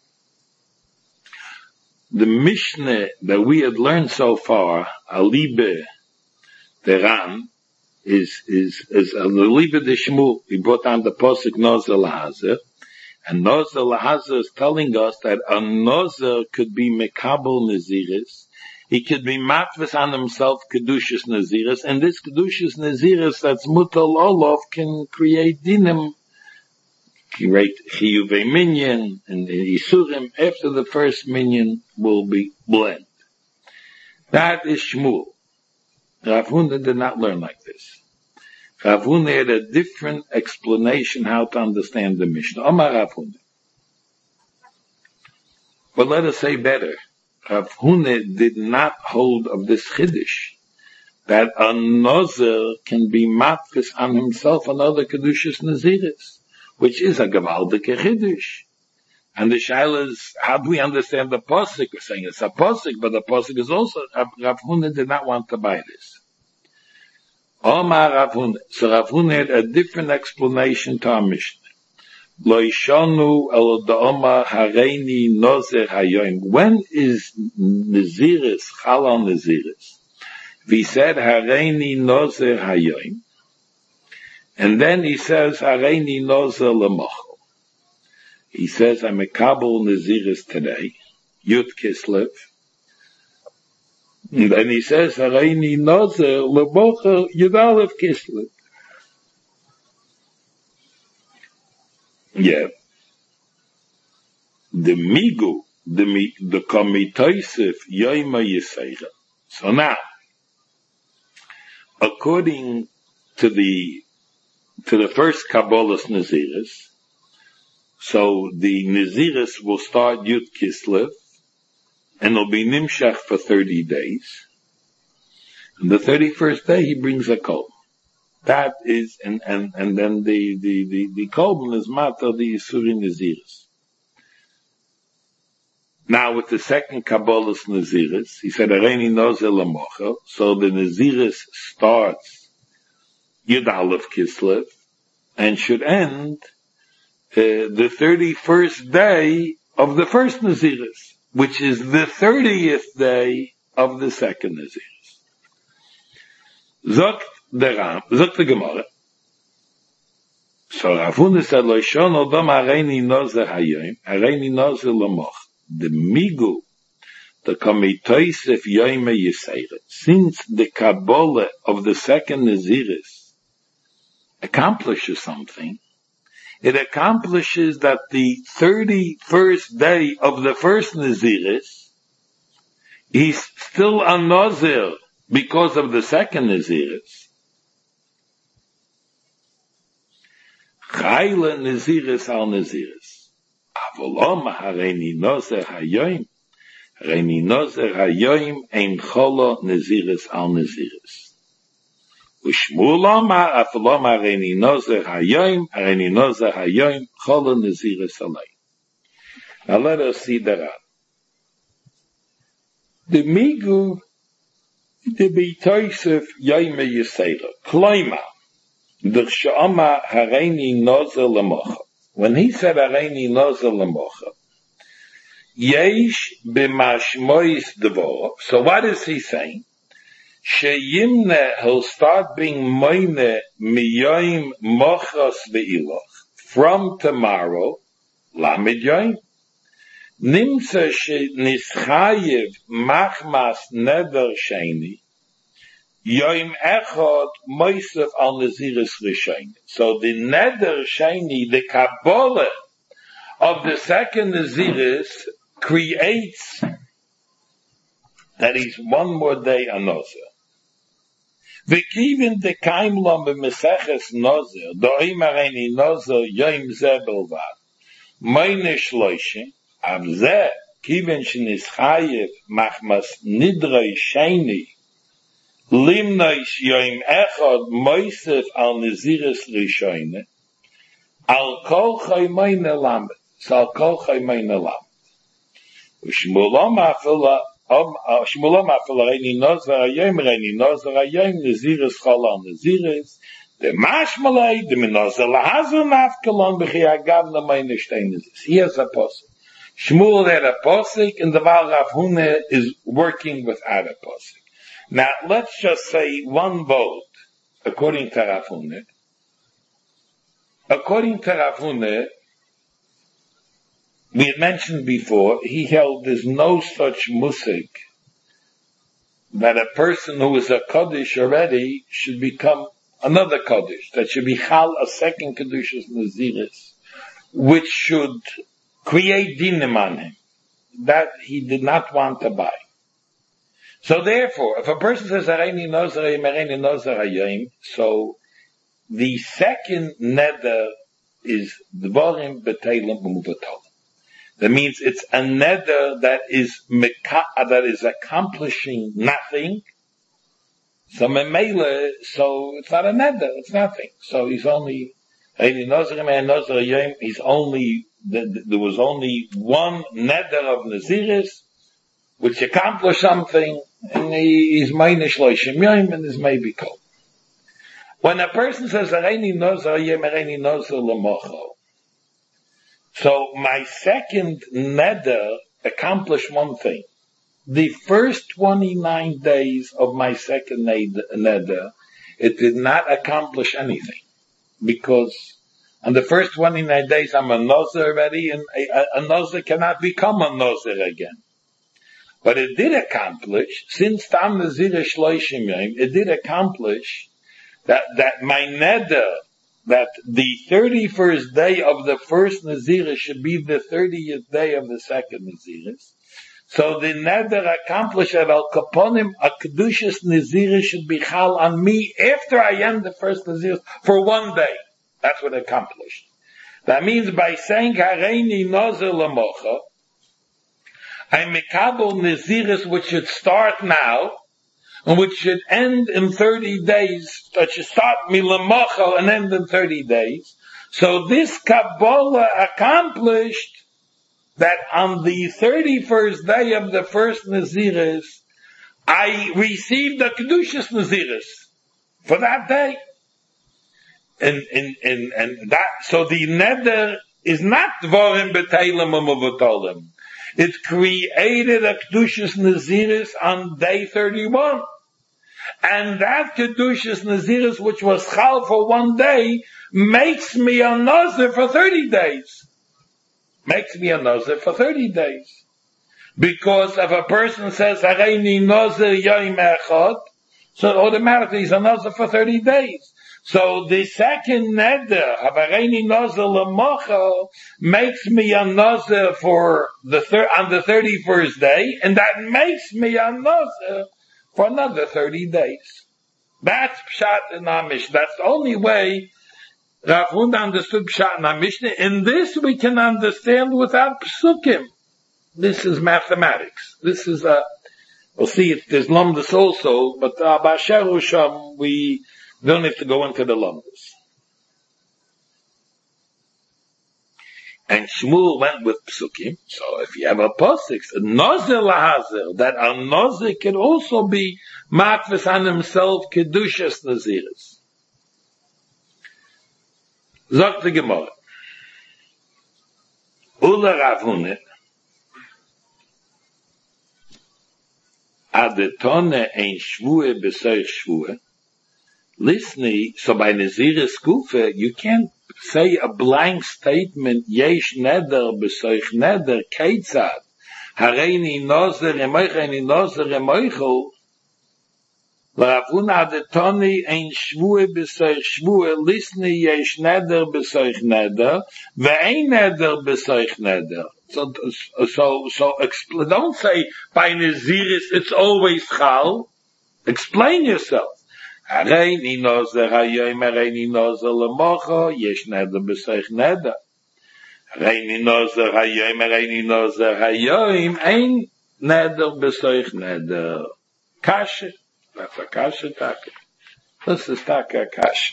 The Mishnah that we had learned so far, Alibe Teran, is, is, is a Liba de Shmuel. He brought down the Posuk Nozer Lahazer, And Nozer Lahazar is telling us that a Nozer could be Mekabel Naziris. He could be matvis on himself Kedushas Naziris, and this Kedushas Naziris that's Mutal Olov can create dinim, create Chiyuvei Minyan, and the Isurim after the first Minyan will be blend. That is Shmuel. Rav Huna did not learn like this. Rav Huna had a different explanation how to understand the Mishnah. Omar Rav Huna. But let us say better. Rav Huna did not hold of this chiddush that a nozer can be matfis on himself another kedushas naziris, which is a gewaldige chiddush. And the shaila is, how do we understand the posik? We're saying it's a posik, but the posik is also, Rav Huna did not want to buy this. Omar Rav Huna. So Rav Huna had a different explanation to our Mishnah. Lo ishanu el da'oma hareini nozer hayoim. When is Naziris, Chalal Naziris? We said hareini nozer hayoim. And then he says hareini nozer lemochel. He says I'm a Kabul Naziris today, Yud Kislev. And then he says hareini nozer lemochel Yud Aleph Kislev. Yeah. The migu, the the komitoisif yoima yisayra. So now, according to the to the first Kabbalah's Naziris, so the Naziris will start Yud Kislev, and it'll be Nimshach for thirty days. And the thirty-first day he brings a kol. That is, and, and, and then the, the, the, the Kolban is Mata, the Yisuri Naziris. Now with the second Kabbalah's Naziris, he said, Areini Nozer Lamocha, so the Naziris starts Yud Aleph Kislev, and should end, uh, the thirty-first day of the first Naziris, which is the thirtieth day of the second Naziris. Zok the Ram, Zok the Gemara. So Rav Huna said, Lo shon odom hareini nozer hayoim, hareini nozer lamoch. The migu, the komitoisef yoime yisayret. Since the Kabbalah of the second Naziris accomplishes something, it accomplishes that the thirty-first day of the first Naziris, he's still a Nazir because of the second Naziris. Chayla Naziris al Naziris. Avolom hareini nozer hayoim. Hareini nozer hayoim ein cholo Naziris al Naziris. Ushmuel Omar avolom hareini nozer hayoim. Hareini nozer hayoim cholo Naziris alay. Now let us see the Rab. The migu, the bitoisef yoime yisayra. Kloima. When he said Hareini Nozer Lamocha, Yesh b'mashmois devor. So what is he saying? Sheyimne, he'll start being moine miyoim mochas ve'iloch. From tomorrow, lamed yoim. Nimsa she nischayev machmas neder sheni. Yoim echad moisef al naziris rishayim. So the neder sheni, the Kabbalah of the second naziris creates that he's one more day a nozer. V'kivin de kaim lam b'meseches nozer, do'im hareini nozer yoim zeh belvad. Meine shloishim, av zeh, kivin shenischayev machmas nidrei sheni, Limnois yoim echad moisef al naziris rishoyne al kol chaymayne lamed. So al kol chaymayne lamed. Ushmulom afila Shmulom afila reini nozer hayoim reini nozer hayoim naziris chol al naziris the mashmalei the minozer lahazor nafkalon b'chi agav namayne shtein naziris. He has a posik. Shmuel had a posik, and the Baal Rav Huna is working without a posik. Now, let's just say one vote, according to Rav Huna. According to Rav Huna, we had mentioned before, he held there's no such musik that a person who is a Kaddish already should become another Kaddish, that should be Chal a second Kedushas Naziris, which should create dinim on him. That he did not want to buy. So therefore, if a person says, Areini Nozer Hayom, Areini Nozer Hayom, so the second neder is Dvorim B'Teilim U'Muvatolim. That means it's a neder that is that is accomplishing nothing. So memele, so it's not a neder, it's nothing. So he's only he's only there was only one neder of Naziris, which accomplished something, and he's meinish loishim yom, and is maybe called. When a person says Areini Nozer Hayom, Areini Nozer L'mocho, so my second neder accomplished one thing. The first twenty-nine days of my second neder, it did not accomplish anything. Because on the first twenty-nine days I'm a nozer already, and a, a nozer cannot become a nozer again. But it did accomplish, since Tam Nazir Shloishim Yom, it did accomplish that, that my neder, that the thirty-first day of the first Naziris should be the thirtieth day of the second Naziris. So the neder accomplished that Al Kaponim, a Kedushas Naziris should be Chal on me after I end the first Naziris for one day. That's what it accomplished. That means by saying Hareini Nozer L'mocha, I'm Mekabel Naziris which should start now, and which should end in thirty days, that should start Milamacha and end in thirty days. So this Kabbalah accomplished that on the thirty-first day of the first Naziris, I received the Kedushas Naziris for that day. And, and, and, and that, so the neder is not Dvorim B'Teilim U'Muvatolim. It created a Kedushas Naziris on day thirty-one. And that Kedushas Naziris, which was Chal for one day, makes me a Nazir for thirty days. Makes me a Nazir for thirty days. Because if a person says, Hareini Nazir Yom Echad, so automatically he's a Nazir for thirty days. So the second neder of Hareini Nazir L'mocha makes me a Nazir for the thir- on the thirty-first day, and that makes me a Nazir for another thirty days. That's Pshat in our Mishnah. That's the only way Rav Huna understood Pshat in our Mishnah. In this we can understand without Psukim. This is mathematics. This is a, we'll see if there's Lumdus also, but uh, B'Asher Hu Sham, we don't have to go into the Lumdus. And Shmuel went with Psukim. So if you have a Pasuk, a Nazir Lahazer, that a Nazir can also be Matvis on himself, Kedushas Naziris. Sagt the Gemara. Ula Rav Huna, Adetone ein Shvue b'Seich Shvue. Listening, so by Naziris Kufa, you can't say a blank statement, Yesh neder b'Seich neder, Keitzad, Hareini Nozer Emoich, Hareini Nozer Emoichu, Rav Huna Adetone ein Shvue b'Seich Shvue, listening, Yesh neder b'Seich neder, ve'ein neder b'Seich neder. So, so, so, expl- don't say by Naziris it's always Chal. Explain yourself. Hareini Nozer Hayom, Hareini Nozer L'mocha, Yesh neder b'Seich neder. Hareini Nozer Hayom, Hareini Nozer Hayom, ein neder b'Seich neder. Kasha. That's a kasha taka. This is taka kasha.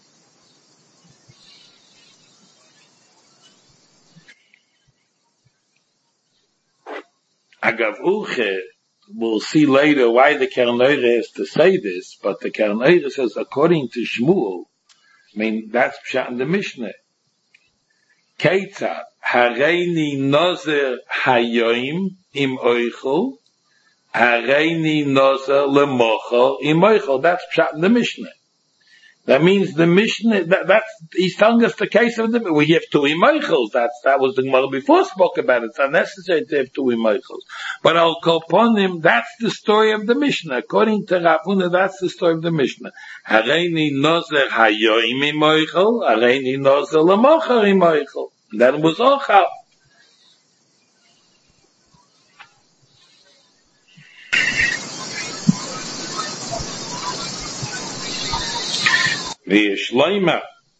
Agav Uche, we'll see later why the Keren Orach has to say this, but the Keren Orach says, according to Shmuel, I mean, that's Pshat in the Mishnah. Keitzad, Hareini Nozer Hayom im Oichel, Hareini Nozer L'mocha im Oichel. That's Pshat in the Mishnah. That means the Mishnah, that, that's, he's telling us the case of the, we have two Imeichels. That's, that was the Gemara before spoke about it. It's unnecessary to have two Imeichels. But I'll call upon him, that's the story of the Mishnah. According to Rav Huna, that's the story of the Mishnah. Hareini nozer hayoim Imeichel, hareini nozer lamochar Imeichel. That was Ochal. V'yishloima.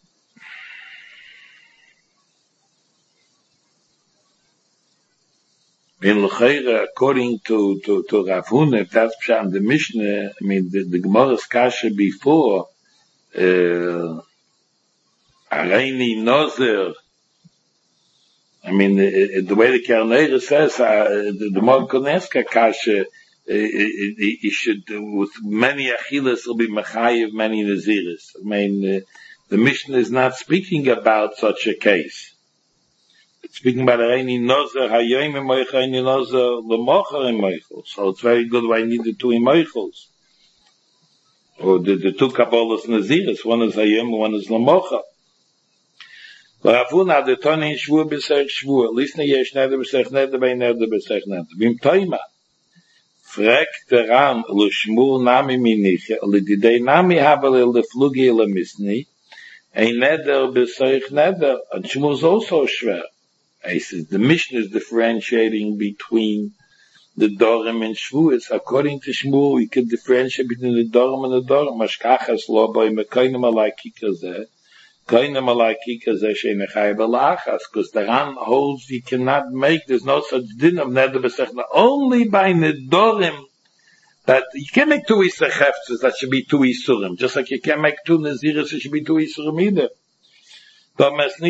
In L'chayra, according to, to, to Rav Huna, if that's Pshat the Mishnah, I mean, the, the Gemara's Kasha before, uh, Areini Nozer, I mean, the, the way the Kernera says, uh, the, the Morkoneska Kasha, he should, with many achilas, will be mechayiv many naziris. I mean, uh, the Mishnah is not speaking about such a case. It's speaking about any nozer hayoim emoichel, any nozer lemocher emoichel. So it's very good why I need the two emoichels. Or the, the two kabbalas naziris. One is hayoim, one is lemocher. Rav Huna the toni shvur b'sech shvur. Listen, yesh neder b'sech neder, bei neder b'sech neder. Vim toima. Fragt der Ram, lo shmur nami miniche, li didei nami havel le flugi le misni, ein neder besoich neder, and shmur is also schwer. He says, the Mishnah is differentiating between the Dorim and Shvuas. According to Shmur, we can differentiate between the Dorim and the Dorim. Mashkachas lo boi mekoinem alai kikazeh, koinem alai kikazeh sheinechai belachas, because the Ram holds you cannot make, there's no such din of neder b'sechna, only by Nedorim, that you can't make two Isacheftzes, that should be two Isurim, just like you can't make two Naziris, it should be two Isurim either. The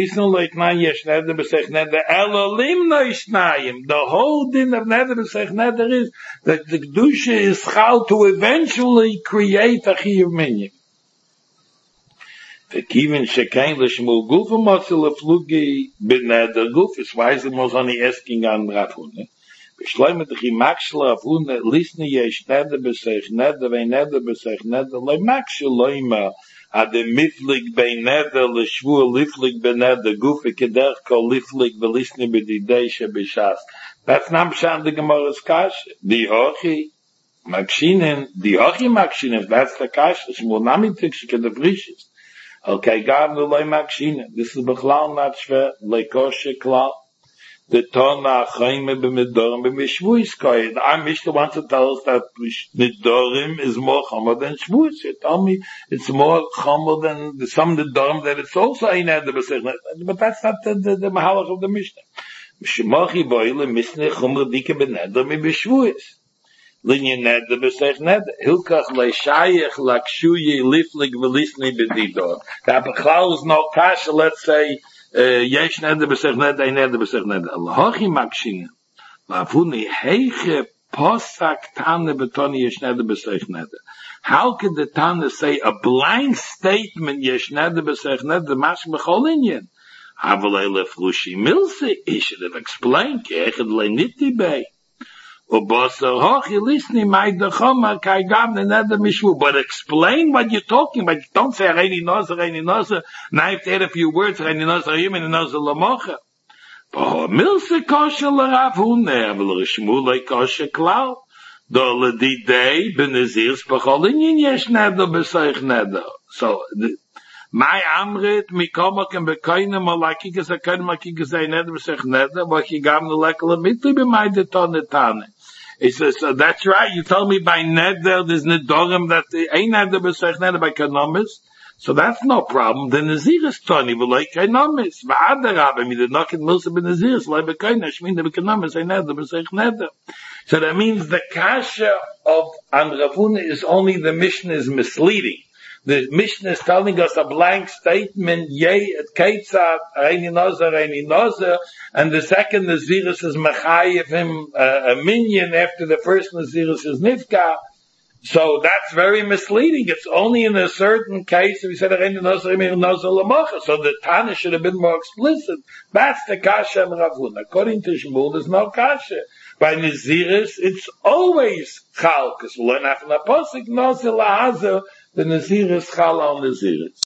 whole din of neder b'sech neder is that the Kedusha is how to eventually create a chiyuv minyan. The kivin shekain l'shmul guf u'motzil l'flugi b'neder guf. It's why the most only asking on Rav Huna. B'shloim et chimakshel Rav Huna lisni yesh neder b'sech neder ve'in neder b'sech neder le'makshel lo'ima ad the miflig bei neder l'shvur liflig b'neder guf v'kederch kol liflig v'lisni b'didei shebishas. That's not Pshat the Gemara's kash. The hochi makshinen, the hochi makshinen, that's the kash. Shmul nami tikshik the brishis. Okay, God the loy makshinen. This is b'chlal not shver leikoshe klal. The Tona Chaime b'Midorim b'Mishvuis Koyed. Our Mishnah wants to tell us that Midorim is more chomer than Shvuis. You tell me it's more chomer than some Midorim that it's also ein neder b'sech neder. But that's not the, the, the mahalach of the Mishnah. Mishmochi boile Mishnah chomer dike b'neder mi b'Shvuis. Linyan neder b'sech neder. Hilkach le'shayich lakshuyi liflig v'lisni b'didor. That b'chlal is no kasha, let's say, yesh neder b'sech neder, ein neder b'sech neder. Hochi makshin. Lafuni heiche posak tane betoni yesh neder b'sech neder. How could the Tana say a blind statement yesh neder b'sech neder mash b'chol inyan? Havelei lefrushi milsi. He should have explained. Keiched le'niti bei. But explain what you're talking about. Don't say Reini Nozer, Reini Nozer. Now you have to add a few words. Reini Nozer Yim and Nozer Lamocha. But Milse Kosher L'Rav Huna, L'Shmulei Kosher Klau. Do L'Didei B'Nazir Spachol Inyin Yesh Neder B'Seich Neder. So my Amrit Mikoma can be Koinem Malakikas a Koinem Malakikas a Neder B'Seich Neder. But he gave the Lekala Mitli B'May Detone Tane. He says, so that's right, you told me by neder, there's nedorim that ain't neder b'sech neder by kanomis, so that's no problem. The naziris toni v'loi kanomis, v'adarab, I mean, the knock and milsa b'naziris, l'oi b'koinash, mean the kanomis ain't neder b'sech neder. So that means the kasha of an Rav Huna is only the Mishnah is misleading. The Mishnah is telling us a blank statement, yea, keitzad, reini nozer, reini nozer, and the second Naziris is mechayev him uh, a minyan after the first Naziris is nifka. So that's very misleading. It's only in a certain case if we said reini nozer, reini nozer lamocha. So the Tana should have been more explicit. That's the kasha of Rav Huna. According to Shmuel, there's no kasha. By Naziris, it's always Chal, because we learn after the Pasuk, Nazir Lahazer, the Naziris Chal on Naziris.